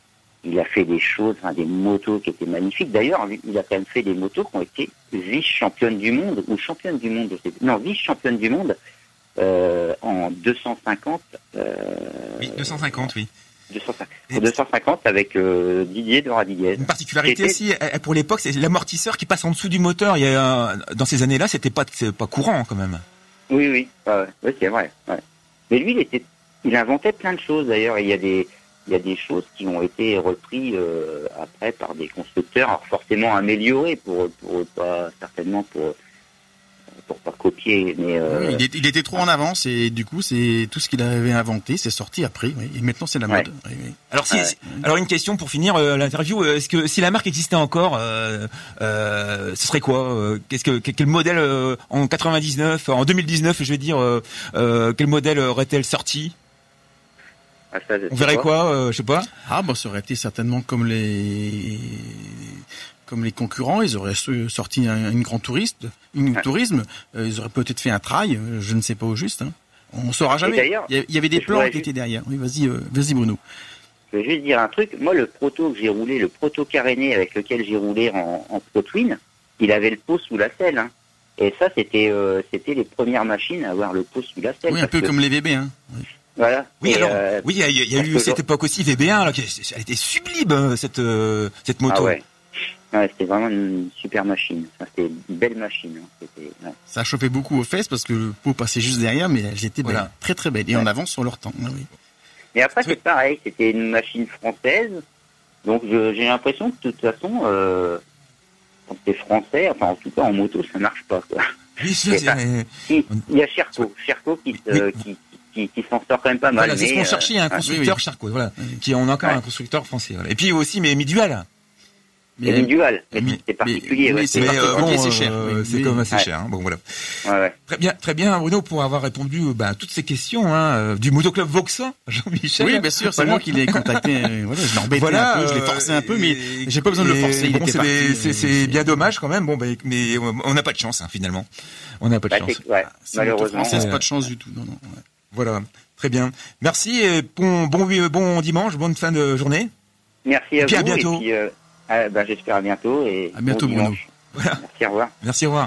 il a fait des choses, enfin, des motos qui étaient magnifiques. D'ailleurs, il a quand même fait des motos qui ont été vice-championnes du monde, ou championnes du monde, je sais plus. Non, vice-championnes du monde, euh, en deux cent cinquante, euh, Oui, deux cent cinquante, oui. deux cent cinquante, pour deux cent cinquante avec euh, Didier de Radiguez. Une particularité C'était- aussi, euh, pour l'époque, c'est l'amortisseur qui passe en dessous du moteur. Il y a, euh, dans ces années-là, c'était pas, c'est pas courant quand même. Oui, oui, ouais, ouais, ouais, c'est vrai. Ouais. Mais lui, il était, il inventait plein de choses d'ailleurs. Il y a des, il y a des choses qui ont été reprises euh, après par des constructeurs, alors forcément améliorées pour, pour pas certainement pour, pour pas copier, mais euh, Oui, il, est- il était trop en avance et du coup, c'est tout ce qu'il avait inventé, c'est sorti après. Oui, et maintenant, c'est la Ouais. mode. Oui, oui. Alors, si, Ouais. si- alors une question pour finir euh, l'interview. euh, Est-ce que si la marque existait encore, euh, euh, ce serait quoi euh, Qu'est-ce que quel, quel modèle euh, en quatre-vingt-dix-neuf, en deux mille dix-neuf, je vais dire, euh, euh, quel modèle aurait-elle sorti? ah, ça, je On sais verrait pas. quoi euh, Je sais pas. Ah, bah, ça aurait été certainement comme les comme les concurrents. Ils auraient se- sorti un, une grand touriste, une Ouais. tourisme. euh, ils auraient peut-être fait un trail. euh, Je ne sais pas au juste. Hein. On saura jamais. d'ailleurs, Il y a- il y avait des je plans voudrais qui juste- étaient derrière. Oui, vas-y, euh, vas-y, Bruno. Je vais juste dire un truc. Moi, le proto que j'ai roulé, le proto caréné avec lequel j'ai roulé en, en Pro Twin, il avait le pot sous la selle. Hein. Et ça, c'était euh, c'était les premières machines à avoir le pot sous la selle. Oui, un parce peu que- comme les V B. Hein. Oui. Voilà. Oui, Et, alors, euh, oui, il y a, il y a parce eu que cette je- époque aussi V B un, là, qui, elle était sublime euh, cette euh, cette moto. Ah ouais. Ouais, c'était vraiment une super machine. Enfin, c'était une belle machine. Hein. C'était, ouais. Ça a chauffé beaucoup aux fesses parce que le pot passait juste derrière, mais elles étaient belles, Voilà. très très belles et en avance sur leur temps. Ah oui. Mais après, Oui. c'est pareil. C'était une machine française. Donc, je- j'ai l'impression que de toute façon, euh, quand c'est français, enfin, en tout cas, en moto, ça marche pas, quoi. Oui, c'est- C'est c'est- pas- euh, Si, il y a Cherco. Cherco qui, se- Oui. qui, qui, qui s'en sort quand même pas mal. voilà, c'est ce mais, qu'on euh, cherchait, un ouais. constructeur oui, oui. Charcot, voilà, qui on a encore Ouais. un constructeur français. Voilà. Et puis aussi, mais Midual. Il y a une dual. Mais mais- c'est particulier. mais ouais, c'est Mais c'est- par euh, contre, bon, c'est cher, euh, oui, c'est oui. comme assez Ouais. cher. Hein. Bon, voilà. ouais, ouais. Très bien, très bien, Bruno, pour avoir répondu euh, bah, à toutes ces questions hein, euh, du Motoclub Vauxhall, Jean-Michel. Oui, bien sûr, c'est Voilà. moi qui l'ai contacté. euh, Voilà, je l'ai embêté Voilà, un peu, je l'ai euh, forcé un peu, mais et- j'ai pas besoin de le et forcer. Il bon, était c'est, parti. c'est, euh, c'est bien dommage quand même. Bon, bah, mais on n'a pas de chance hein, finalement. On n'a pas de Bah, chance. c'est- ouais, C'est une moto malheureusement. française, euh, pas de chance du tout. Non, non. ouais. Voilà, très bien. Merci et bon, bon, bon dimanche, bonne fin de journée. Merci à Et puis vous. à bientôt. Et puis, euh, ah, bah, j'espère à bientôt. Et À bientôt, bon Bruno. dimanche. Voilà. Merci, au revoir. Merci, au revoir.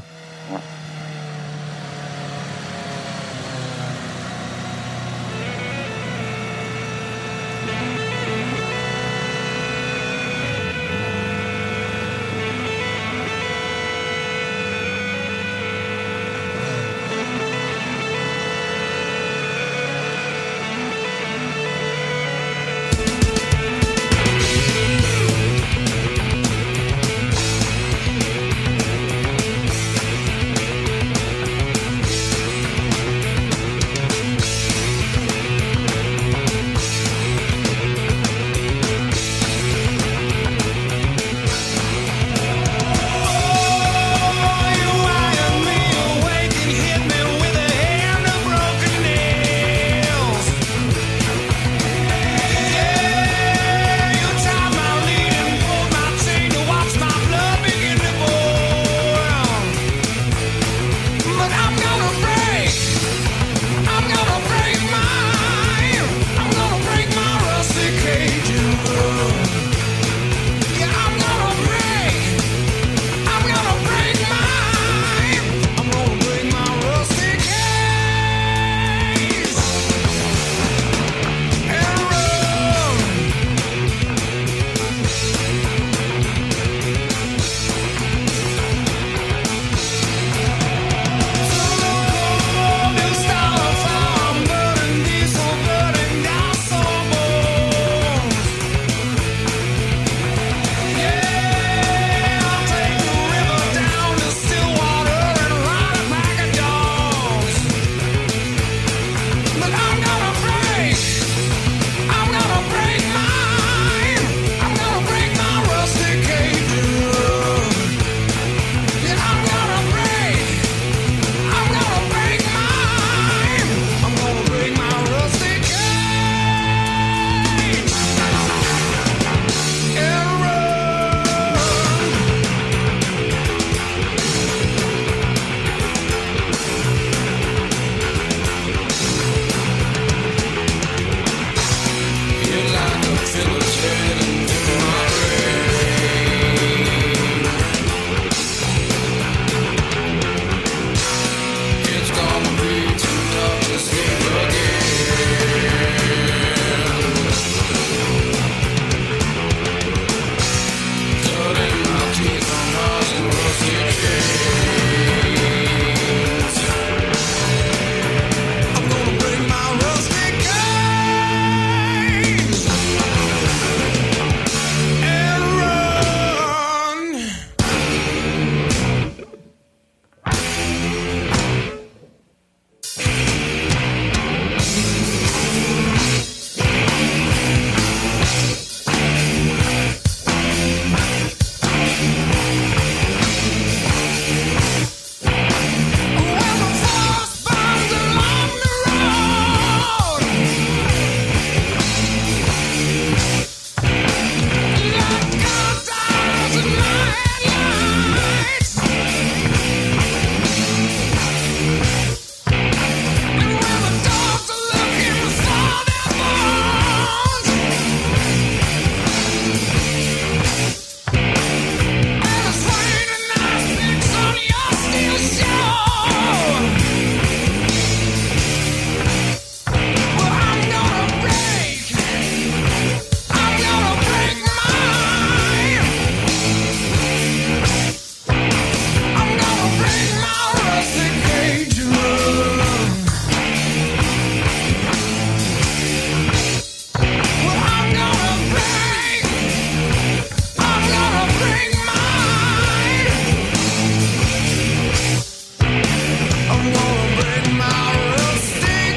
I'm gonna break my rusty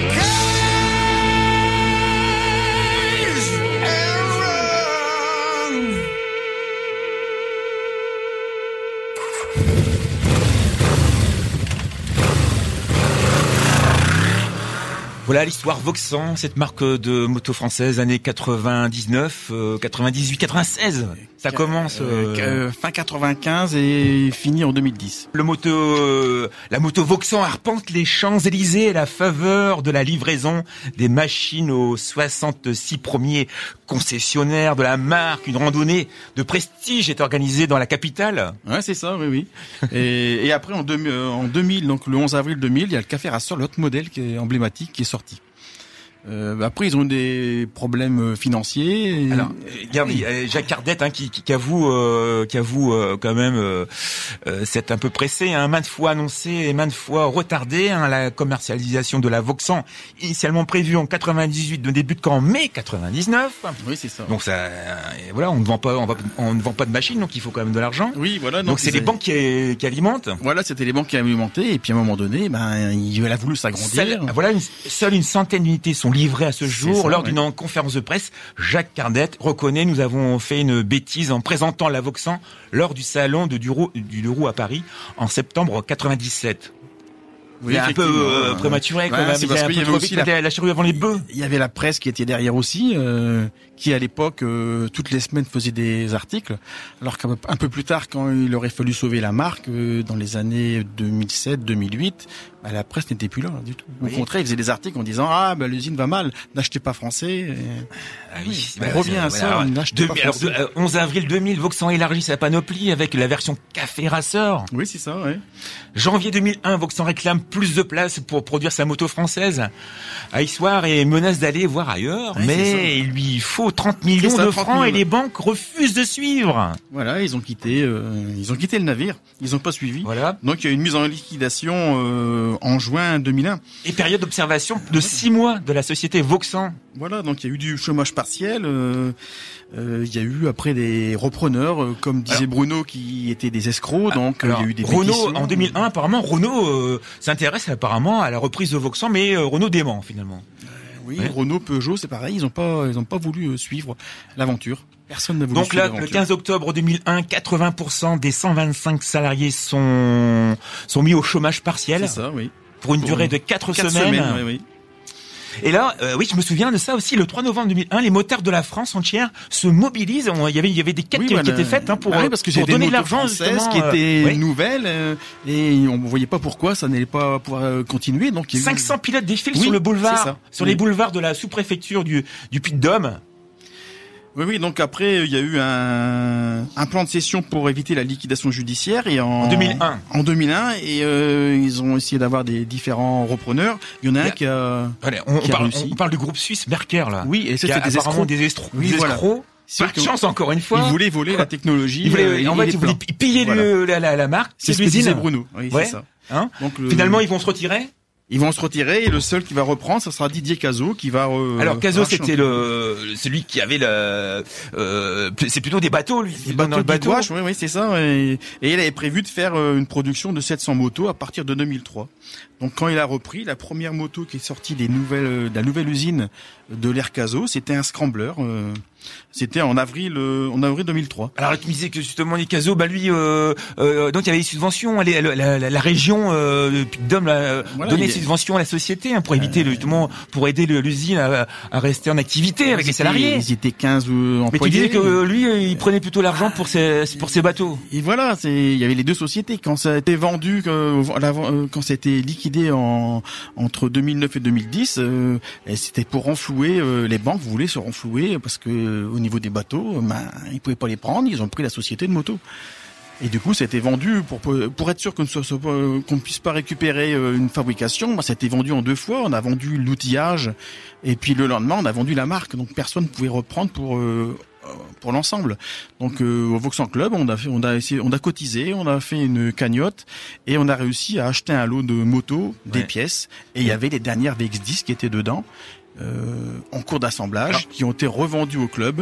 cage and run. Voilà l'histoire Vauxhall, cette marque de moto française années quatre-vingt-dix-neuf, euh, quatre-vingt-dix-huit, quatre-vingt-seize. Ça commence Euh, euh, euh, fin quatre-vingt-quinze et fini en deux mille dix. le moto, euh, la moto Vauxhall arpente les Champs-Élysées à la faveur de la livraison des machines aux soixante-six premiers concessionnaires de la marque. Une randonnée de prestige est organisée dans la capitale. Ouais, c'est ça, oui, oui. Et, et après, en, deux, euh, en deux mille, donc le onze avril deux mille, il y a le Café Rasseur, l'autre modèle qui est emblématique, qui est sorti. Euh, après, ils ont eu des problèmes financiers. Et... Alors, il y a oui, euh, Jacques Cardette hein, qui, qui, qui avoue, euh, qui avoue euh, quand même euh, euh, s'être un peu pressé, hein, maintes fois annoncé et maintes fois retardé, hein, la commercialisation de la Vauxhall, initialement prévue en quatre-vingt-dix-huit, ne débute qu'en mai quatre-vingt-dix-neuf. Oui, c'est ça. Donc ça, euh, voilà, on ne vend pas, on, va, on ne vend pas de machines, donc il faut quand même de l'argent. Oui, voilà. Donc c'est les banques qui, qui alimentent. Voilà, c'était les banques qui alimentaient, et puis à un moment donné, ben, il a voulu s'agrandir. Seule, voilà, une, seule une centaine d'unités sont livrées à ce jour. ça, Lors ouais. d'une conférence de presse, Jacques Cardette reconnaît: nous avons fait une bêtise en présentant la Vauxhall lors du salon de Duroux, du Leroux à Paris en septembre quatre-vingt-dix-sept. Oui, Il est un peu euh, prématuré quand Ouais, même. c'est Il parce est un qu'il y peu avait trop aussi vite, la- la charrue avant les bœufs. Il y avait la presse qui était derrière aussi, euh, qui à l'époque, euh, toutes les semaines faisait des articles, alors qu'un peu- un peu plus tard, quand il aurait fallu sauver la marque, euh, dans les années deux mille sept deux mille huit, bah, la presse n'était plus là du tout. Au Oui. contraire, ils faisaient des articles en disant « Ah, bah, l'usine va mal, n'achetez pas français. » Ah oui, On revient à ça, n'achetez pas alors, français. de- euh, onze avril deux mille, Vauxhall élargit sa panoplie avec la version Café Rasseur. Oui, c'est ça, ouais. Janvier deux mille un, Vauxhall réclame plus de place pour produire sa moto française à Issoire et menace d'aller voir ailleurs, Ouais, c'est ça. mais il lui faut trente millions C'est ça, de trente francs et millions. les banques refusent de suivre. Voilà, ils ont quitté, euh, ils ont quitté le navire, ils ont pas suivi. Voilà. Donc il y a eu une mise en liquidation euh, en juin deux mille un. Et période d'observation de six mois de la société Vauxhall. Voilà, donc il y a eu du chômage partiel. euh, euh, Il y a eu après des repreneurs, euh, comme disait Alors- Bruno, qui étaient des escrocs. Donc euh, Alors, il y a eu des Renault, pétitions. en deux mille un, apparemment, Renault euh, s'intéresse apparemment à la reprise de Vauxhall, mais euh, Renault dément finalement. Oui, Ouais. Renault, Peugeot, c'est pareil. Ils ont pas, ils ont pas voulu euh, suivre l'aventure. Personne n'a voulu Donc suivre là, l'aventure. le quinze octobre deux mille un, quatre-vingts pour cent des cent vingt-cinq salariés sont sont mis au chômage partiel C'est ça, oui. pour une Pour durée une- de quatre Quatre semaines. semaines, oui, oui. Et là, euh, oui, je me souviens de ça aussi. Le trois novembre deux mille un, les motards de la France entière se mobilisent. On- Il y avait, il y avait des quêtes Oui, qui, voilà. qui étaient faites hein, pour, Ah oui, parce que pour c'était donner une de moto l'argent française justement. qui euh, était oui. nouvelle euh, et on voyait pas pourquoi ça n'allait pas pouvoir euh, continuer. Donc il y a eu- cinq cents pilotes défilent Oui, sur le c'est boulevard, ça. sur Oui. les boulevards de la sous-préfecture du, du Puy-de-Dôme. Oui, oui. Donc après, il y a eu un, un plan de cession pour éviter la liquidation judiciaire et en, En deux mille un. En deux mille un, et euh, ils ont essayé d'avoir des différents repreneurs. Il y en a Il y un a- qui a. Allez, on, on Qui a parle, réussi. on parle du groupe suisse Merker là. Oui, et ça qui a c'était des apparemment escrocs. des escrocs. Oui, des voilà. escrocs. Ceux Pas de qui ont- chance encore une fois. Ils voulaient voler la technologie. Ils voulaient- euh, et en il fait, est ils voulaient plan. piller Voilà. le, la, la, la marque. C'est ce que l'usine. disait Bruno. Oui, Ouais. c'est ça. Hein Donc le- Finalement, ils vont se retirer. Ils vont se retirer et le seul qui va reprendre, ce sera Didier Cazot qui va. Euh, Alors Cazot, racheter c'était un peu. le celui qui avait le. Euh, c'est plutôt des bateaux, lui. Les Dans bateaux le de bateau. Bitwash, oui, oui, c'est ça. Et, et il avait prévu de faire euh, une production de sept cents motos à partir de deux mille trois. Donc quand il a repris, la première moto qui est sortie des nouvelles, euh, de la nouvelle usine de l'Air Cazot, c'était un Scrambler. euh, c'était en avril, euh, en avril deux mille trois. Alors tu me disais que justement les Cazot, bah lui, euh, euh, donc il y avait des subventions, les- la, la, la, la région euh, de Puy-de-Dôme là, Voilà, donnait il des est- Euh, subventions à la société hein, pour éviter le, justement pour aider le- l'usine à, à rester en activité avec Ils les étaient- salariés. Ils étaient quinze euh, employés. Mais tu disais que euh, lui, euh, il prenait plutôt l'argent pour ses pour ses bateaux. Et voilà, c'est il y avait les deux sociétés. Quand ça a été vendu, euh, à la- euh, quand ça a été liquidé en entre deux mille neuf et deux mille dix, euh, et c'était pour renflouer. euh, les banques voulaient se renflouer parce que euh, au niveau des bateaux, euh, ben ils pouvaient pas les prendre. Ils ont pris la société de moto. Et du coup, ça a été vendu pour pour être sûr qu'on ne soit- soit pas- qu'on puisse pas récupérer euh, une fabrication. Ben, ça a été vendu en deux fois. On a vendu l'outillage et puis le lendemain, on a vendu la marque. Donc personne ne pouvait reprendre pour euh, pour l'ensemble. Donc euh, au Vauxhall Club, on a fait, on a essayé, on a cotisé, on a fait une cagnotte et on a réussi à acheter un lot de motos, des Ouais. pièces. Et il y avait les dernières V X dix qui étaient dedans, euh, en cours d'assemblage, Alors- qui ont été revendues au club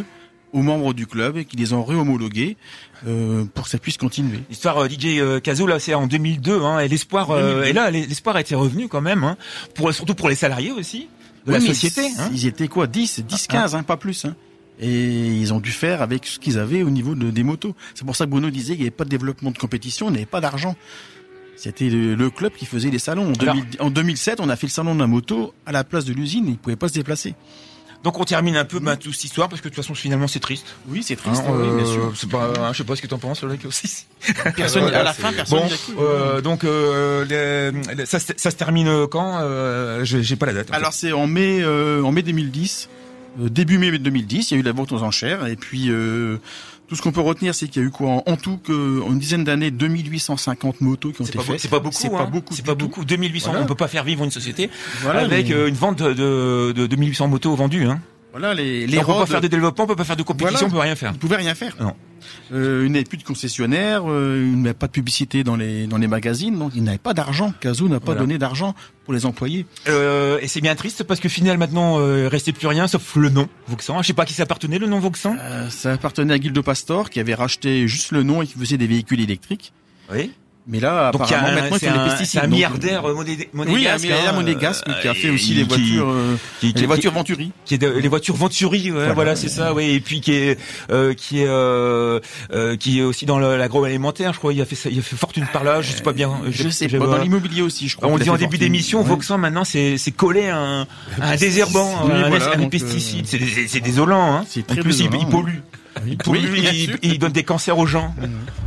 aux membres du club et qui les ont réhomologués euh, pour que ça puisse continuer. L'histoire euh, D J euh, Kazo, là, c'est en deux mille deux, hein, et l'espoir, euh, et là, l'espoir a été revenu quand même, hein, pour, surtout pour les salariés aussi de oui, la société. Ils, hein. ils étaient quoi, dix, dix, quinze, hein, pas plus. Hein. Et ils ont dû faire avec ce qu'ils avaient au niveau de, des motos. C'est pour ça que Bruno disait qu'il n'y avait pas de développement de compétition, il n'y avait pas d'argent. C'était le, le club qui faisait les salons. En, Alors, deux mille, en deux mille sept, on a fait le salon de la moto à la place de l'usine, ils ne pouvaient pas se déplacer. Donc on termine un peu bah, toute cette histoire parce que de toute façon finalement c'est triste. Oui, c'est triste. Hein, oui, euh, bien sûr. C'est pas, hein, je sais pas ce que t'en penses, le mec aussi. Personne, Voilà, à la c'est- fin, personne Bon, n'y a cru. euh, donc euh, les- les- ça, se- ça se termine quand euh, J'ai j'ai pas la date. en Alors c'est en mai, euh, en mai deux mille dix, euh, début mai deux mille dix, il y a eu la vente aux enchères et puis euh, tout ce qu'on peut retenir, c'est qu'il y a eu quoi en, en tout que en une dizaine d'années, deux mille huit cent cinquante motos qui ont C'est été pas, beau- faites. c'est pas beaucoup. C'est hein. pas beaucoup. C'est du pas tout. beaucoup. deux mille huit cents. Voilà. On peut pas faire vivre une société Voilà, avec les- euh, une vente de, de, de deux mille huit cents motos vendues. Hein. Voilà les Et les on peut pas rods, faire de développement, on peut pas faire de compétition, Voilà. on peut rien faire. ils ne pouvaient rien faire. Non. Euh, il n'y avait plus de concessionnaire, euh, il n'y avait pas de publicité dans les dans les magazines, donc il n'avait pas d'argent. Kazoo n'a pas Voilà. donné d'argent pour les employés. Euh, et c'est bien triste parce que final maintenant euh, il restait plus rien sauf le nom Vauxhall. Je sais pas à qui ça appartenait le nom Vauxhall. Euh, ça appartenait à Guildo Pastor qui avait racheté juste le nom et qui faisait des véhicules électriques. Oui. Mais là, Donc il y a apparemment, un, maintenant, ils c'est font des un, pesticides. c'est un donc, milliardaire euh, moné- Oui, un monégasque. milliardaire hein, monégasque euh, qui a fait et- aussi les qui- voitures, euh, qui- qui- les voitures qui- Venturi. qui est de- les voitures Venturi, ouais, voilà, Voilà. c'est ça, oui, et puis qui est euh, qui est euh, euh, qui est aussi dans le- l'agroalimentaire, je crois, il a fait ça, il a fait fortune par là, je sais pas bien. Je j'ai- sais j'ai pas, dans l'immobilier aussi, je crois. On qu'il a dit en fait début fortune. d'émission, Ouais. Vauxhall maintenant c'est c'est collé à un, à un désherbant, Oui, un, voilà, un donc, pesticide, euh, c'est des- c'est désolant, hein. C'est En très plus il, désolant, il pollue. Oui, Il pollue, bien il, sûr. il donne des cancers aux gens.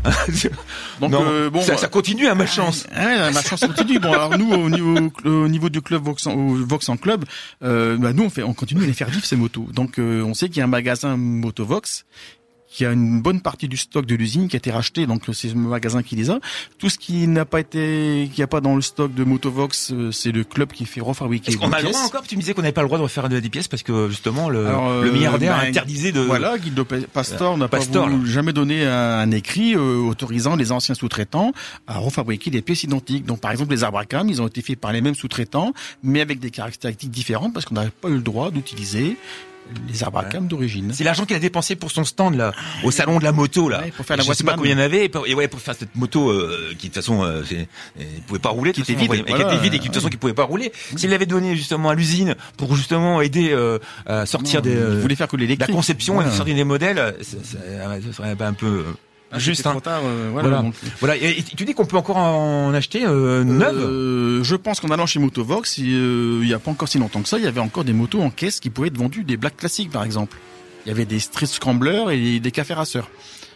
Donc, Non, euh, bon, ça, ça continue à ma chance. Ah ouais, ma chance continue. Bon, alors nous, au niveau, au niveau du club Vauxhall, au Vauxhall Club, euh, bah nous, on fait, on continue à les faire vivre ces motos. Donc, euh, on sait qu'il y a un magasin Motovox qui a une bonne partie du stock de l'usine qui a été racheté. Donc, c'est le magasin qui les a. Tout ce qui n'a pas été, qui a pas dans le stock de Motovox, euh, c'est le club qui fait refabriquer. Est-ce qu'on des a le droit pièces. encore? Tu me disais qu'on n'avait pas le droit de refaire des pièces parce que justement le, Alors, euh, le milliardaire ben, interdisait de. Voilà, Guildo Pa- Pastor n'a pas Pastor, voulu jamais donné un, un écrit euh, autorisant les anciens sous-traitants à refabriquer des pièces identiques. Donc, par exemple, les arbres à cam, ils ont été faits par les mêmes sous-traitants, mais avec des caractéristiques différentes parce qu'on n'avait pas eu le droit d'utiliser les arbres à cam d'origine. C'est l'argent qu'il a dépensé pour son stand là, au salon de la moto là. Ouais, pour faire la Je sais pas Watchman. combien il y en avait. Et pour, et ouais, pour faire cette moto euh, qui de toute façon, euh, c'est- euh, il pouvait pas rouler, de Qui toute était façon, vide, et qui voilà. était vide et qui de toute façon qui pouvait pas rouler. S'il l'avait donné justement à l'usine pour justement aider euh, à sortir Non, des, il euh, voulait faire que de la l'électrique. conception et Voilà. de sortir des modèles, ça, ça, ça serait un peu euh, Ah, juste. c'était Hein. trop tard, euh, voilà. Voilà. donc, Voilà. Et, et tu dis qu'on peut encore en acheter euh, neuves. euh, je pense qu'en allant chez Motovox, il euh, il y a pas encore si longtemps que ça, il y avait encore des motos en caisse qui pouvaient être vendues, des Black Classic par exemple. Il y avait des Street Scramblers et des cafés raceurs.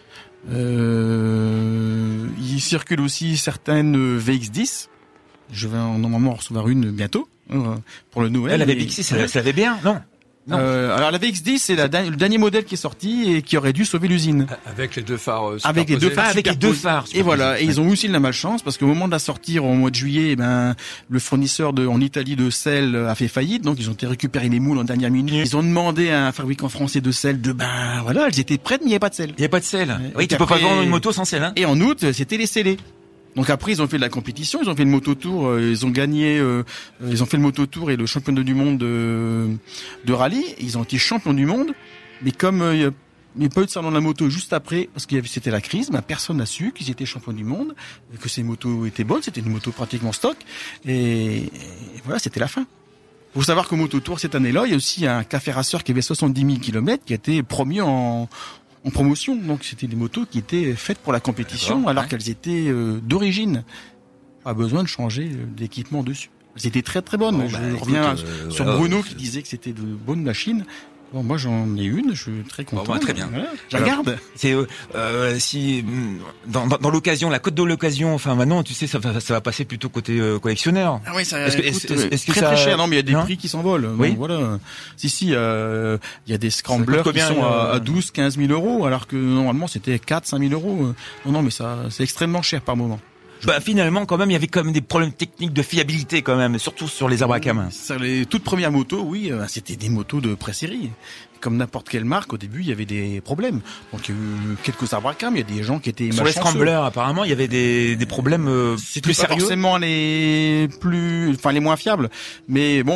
Euh, il circule aussi certaines V X dix. Je vais en- normalement en recevoir une bientôt euh, pour le Noël. Elle avait Et- Pixie, ça, ça l'avait bien, non? Non. Euh, alors la V X dix, c'est la da- le dernier modèle qui est sorti et qui aurait dû sauver l'usine. Avec les deux phares. euh, Avec les deux superposés. phares, Ah, avec les deux superposés. phares. Et voilà, et ils ont aussi de la malchance parce qu'au moment de la sortir au mois de juillet, eh ben le fournisseur de en Italie de sel a fait faillite, donc ils ont été récupérer les moules en dernière minute. Ils ont demandé à un fabricant français de sel de ben voilà, elles étaient prêtes mais il n'y avait pas de sel. Il n'y a pas de sel. Ouais. Oui, Et tu peux pas après- vendre une moto sans sel, hein. Et en août, c'était les scellés. Donc après, ils ont fait de la compétition, ils ont fait le moto tour, euh, ils ont gagné, euh, euh, ils ont fait le moto tour et le championnat du monde de, de rallye. Et ils ont été champions du monde, mais comme euh, il y a- il n'y a pas eu de salon de la moto juste après, parce qu'il y avait c'était la crise, ben, personne n'a su qu'ils étaient champions du monde, que ces motos étaient bonnes, c'était une moto pratiquement stock, et, et voilà, c'était la fin. Il faut savoir qu'au moto tour cette année-là, il y a aussi un café raceur qui avait soixante-dix mille kilomètres qui a été premier en en promotion. Donc c'était des motos qui étaient faites pour la compétition D'accord, alors ouais. qu'elles étaient euh, d'origine. Pas besoin de changer euh, d'équipement dessus. Elles étaient très très bonnes. Bon, Je bah, reviens écoute, euh, sur voilà, Bruno euh, qui disait que c'était de bonnes machines. Bon, moi j'en ai une, je suis très content. bah, très bien. Voilà, je Alors, regarde. C'est euh, euh, si mm, dans, dans, dans l'occasion, la cote de l'occasion. Enfin, maintenant, tu sais, ça va, ça va passer plutôt côté euh, collectionneur. Ah oui, ça Est-ce que- coûte est-ce- est-ce- est-ce que très ça- très cher. Non, mais il y a des non prix qui s'envolent. Oui. Donc, voilà. Si si, euh, il y a des scramblers qui combien, sont à, euh, à douze, quinze mille euros, alors que normalement c'était quatre, cinq mille euros. Non, non, mais ça, c'est extrêmement cher par moment. Bah finalement, quand même, il y avait quand même des problèmes techniques de fiabilité, quand même, surtout sur les arbres à cam. Sur les toutes premières motos, oui, euh, c'était des motos de pré-série. Comme n'importe quelle marque, au début, il y avait des problèmes. Donc, il y a eu quelques arbres à cam, il y a des gens qui étaient Sur les malchanceux. scramblers, apparemment, il y avait des, des problèmes euh, C'était plus pas sérieux. forcément les plus, enfin les moins fiables, mais bon,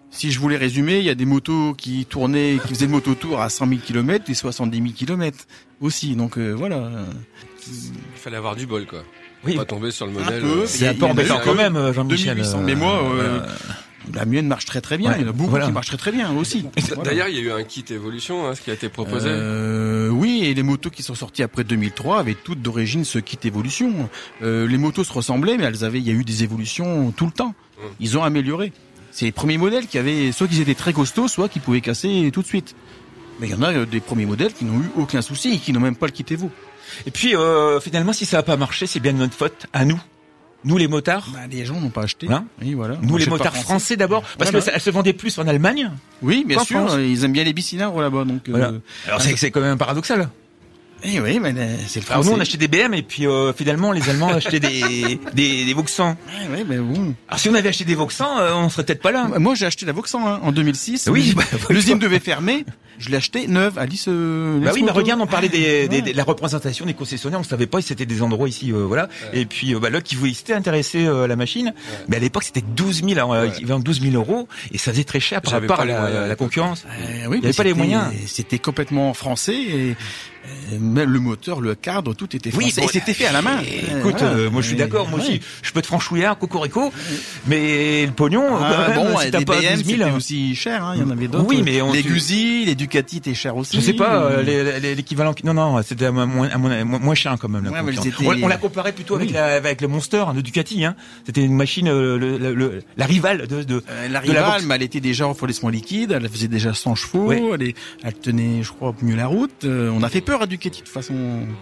Si je voulais résumer, il y a des motos qui tournaient, qui faisaient le mototour à cent mille kilomètres et soixante-dix mille kilomètres aussi. Donc euh, voilà. Il fallait avoir du bol, quoi. Oui. Pas tomber sur le Un modèle. peu. euh, C'est un peu embêtant quand même, Jean-Michel. deux mille huit cents. Mais moi, euh, la mienne marche très très bien. Ouais, Il y en a beaucoup voilà. qui marchent très très bien aussi. Voilà. D'ailleurs, il y a eu un kit évolution, hein, ce qui a été proposé. Euh, oui, et les motos qui sont sorties après deux mille trois avaient toutes d'origine ce kit évolution. Euh, les motos se ressemblaient, mais elles avaient, il y a eu des évolutions tout le temps. Ils ont amélioré. C'est les premiers modèles qui avaient, soit qu'ils étaient très costauds, soit qu'ils pouvaient casser tout de suite. Mais il y en a euh, des premiers modèles qui n'ont eu aucun souci et qui n'ont même pas le kit Evo. Et puis euh, finalement, si ça n'a pas marché, c'est bien de notre faute, à nous. Nous les motards. Bah, les gens n'ont pas acheté. Hein Oui, voilà. Nous les Achètent pas motards français, d'abord, parce Voilà. que ça, elles se vendaient plus en Allemagne. Oui, bien qu'en sûr. France. Ils aiment bien les bicylindres là-bas, donc. Voilà. Euh, Alors c'est, c'est quand même paradoxal. eh oui, mais euh, c'est le Alors français. nous on achetait des B M et puis euh, finalement les Allemands achetaient des des, des Vauxhall. Ouais, ouais, mais bon. Alors si on avait acheté des Vauxhall, euh, on serait peut-être pas là. Moi, j'ai acheté la Vauxhall hein, en deux mille six. Oui, L'usine- bah, l'usine devait fermer. Je l'ai acheté neuve à Lys. Euh, Bah Lys oui, mais Moto. regarde, on parlait des, des, Ouais. des- de la représentation des concessionnaires, on savait pas si c'était des endroits ici, euh, voilà. Et puis, euh, bah, là, qui voulait, s'était intéressé euh, à la machine, mais à l'époque, c'était douze mille, alors, euh, Ouais. il vendait douze mille euros, et ça faisait très cher par J'avais rapport pas à les la, moyens à la l'époque. concurrence. Euh, oui, Il y mais avait pas les c'était- moyens. C'était complètement français et euh, même le moteur, le cadre, tout était Oui, français. bon, et c'était fait à la main. Et, Euh, écoute, voilà. euh, moi je suis Et- d'accord, moi ouais. aussi, je peux te franchouillard, cocorico, mais le pognon, Ah, quand même, bon, si et t'as des pas B M, douze mille, c'était aussi cher, hein. Il y en avait d'autres. Oui, mais on- les tu- Guzzi, les Ducati étaient chers aussi. je sais pas, euh, les- les- l'équivalent, non, non, c'était à moins, à moins, à moins- moins cher quand même. La Ouais, mais concurrence. c'était- on, on l'a comparé plutôt avec, Oui. la, avec le Monster hein, de Ducati, hein. C'était une machine, euh, le, le- le- la rivale de, de, Euh, la de la rivale, Vox. mais elle était déjà en refroidissement liquide, elle faisait déjà cent chevaux, Ouais. elle, est- elle tenait, je crois, mieux la route. Euh, on a fait peur à Ducati de toute façon.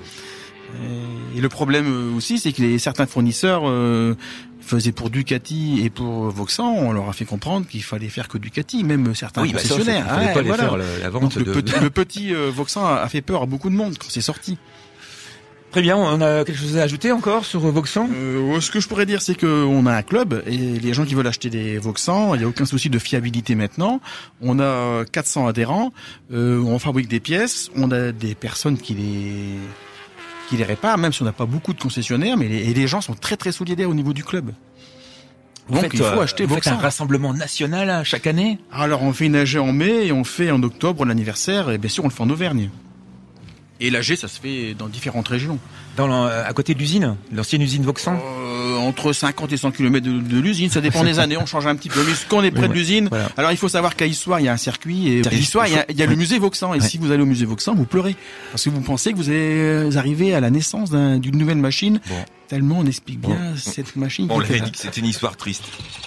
Euh, Et le problème euh, aussi, c'est que les, certains fournisseurs euh, faisaient pour Ducati et pour Vauxhall, on leur a fait comprendre qu'il fallait faire que Ducati, même certains Oui, bah ça, concessionnaires. il fallait Ouais, pas les voilà. faire la, la Donc vente le de. petit, le petit euh, Vauxhall a fait peur à beaucoup de monde quand c'est sorti. Très bien, on a quelque chose à ajouter encore sur Vauxhall. Euh, ce que je pourrais dire, c'est qu'on a un club et les gens qui veulent acheter des Vauxhall, il n'y a aucun souci de fiabilité maintenant. On a quatre cents adhérents, euh, on fabrique des pièces, on a des personnes qui les qui les réparent, même si on n'a pas beaucoup de concessionnaires, mais les, et les gens sont très très solidaires au niveau du club. Donc faites, il faut euh, acheter vous faites un Vauxhall. rassemblement national hein, chaque année. Alors on fait une A G en mai et on fait en octobre l'anniversaire et bien sûr on le fait en Auvergne. Et l'A G ça se fait dans différentes régions. Dans l'en- à côté de l'usine, l'ancienne usine Vauxhall. Euh, entre cinquante et cent kilomètres de, de l'usine, ça dépend des années, on change un petit peu. Mais quand on est près Oui, de ouais. l'usine, Voilà. alors il faut savoir qu'à Issoire, il y a un circuit, et à Circuit. Issoire, il y a, il y a le Ouais. musée Vauxhall. Et Ouais. si vous allez au musée Vauxhall, vous pleurez. Parce que vous pensez que vous allez arriver à la naissance d'un- d'une nouvelle machine, Bon. tellement on explique bien Bon. cette machine. On qui l'avait était dit que c'était une histoire triste.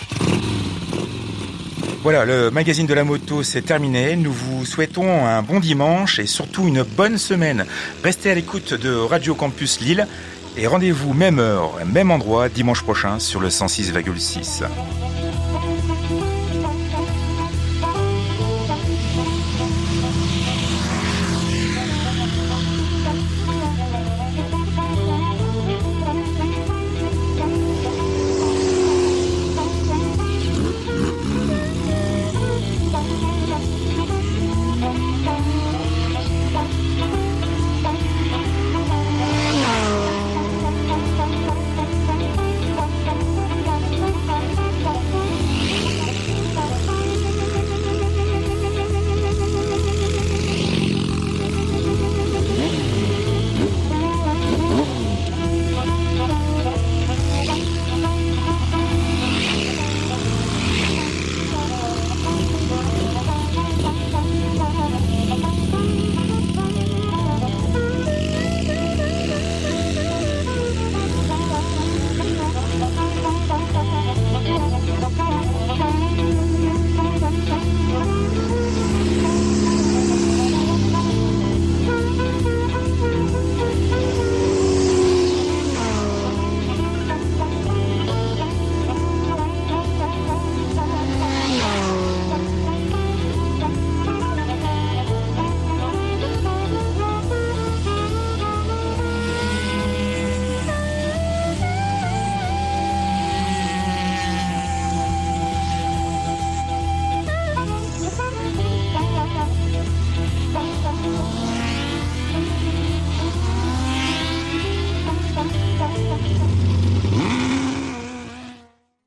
Voilà, le magazine de la moto c'est terminé. Nous vous souhaitons un bon dimanche et surtout une bonne semaine. Restez à l'écoute de Radio Campus Lille et rendez-vous même heure, même endroit dimanche prochain sur le cent six virgule six.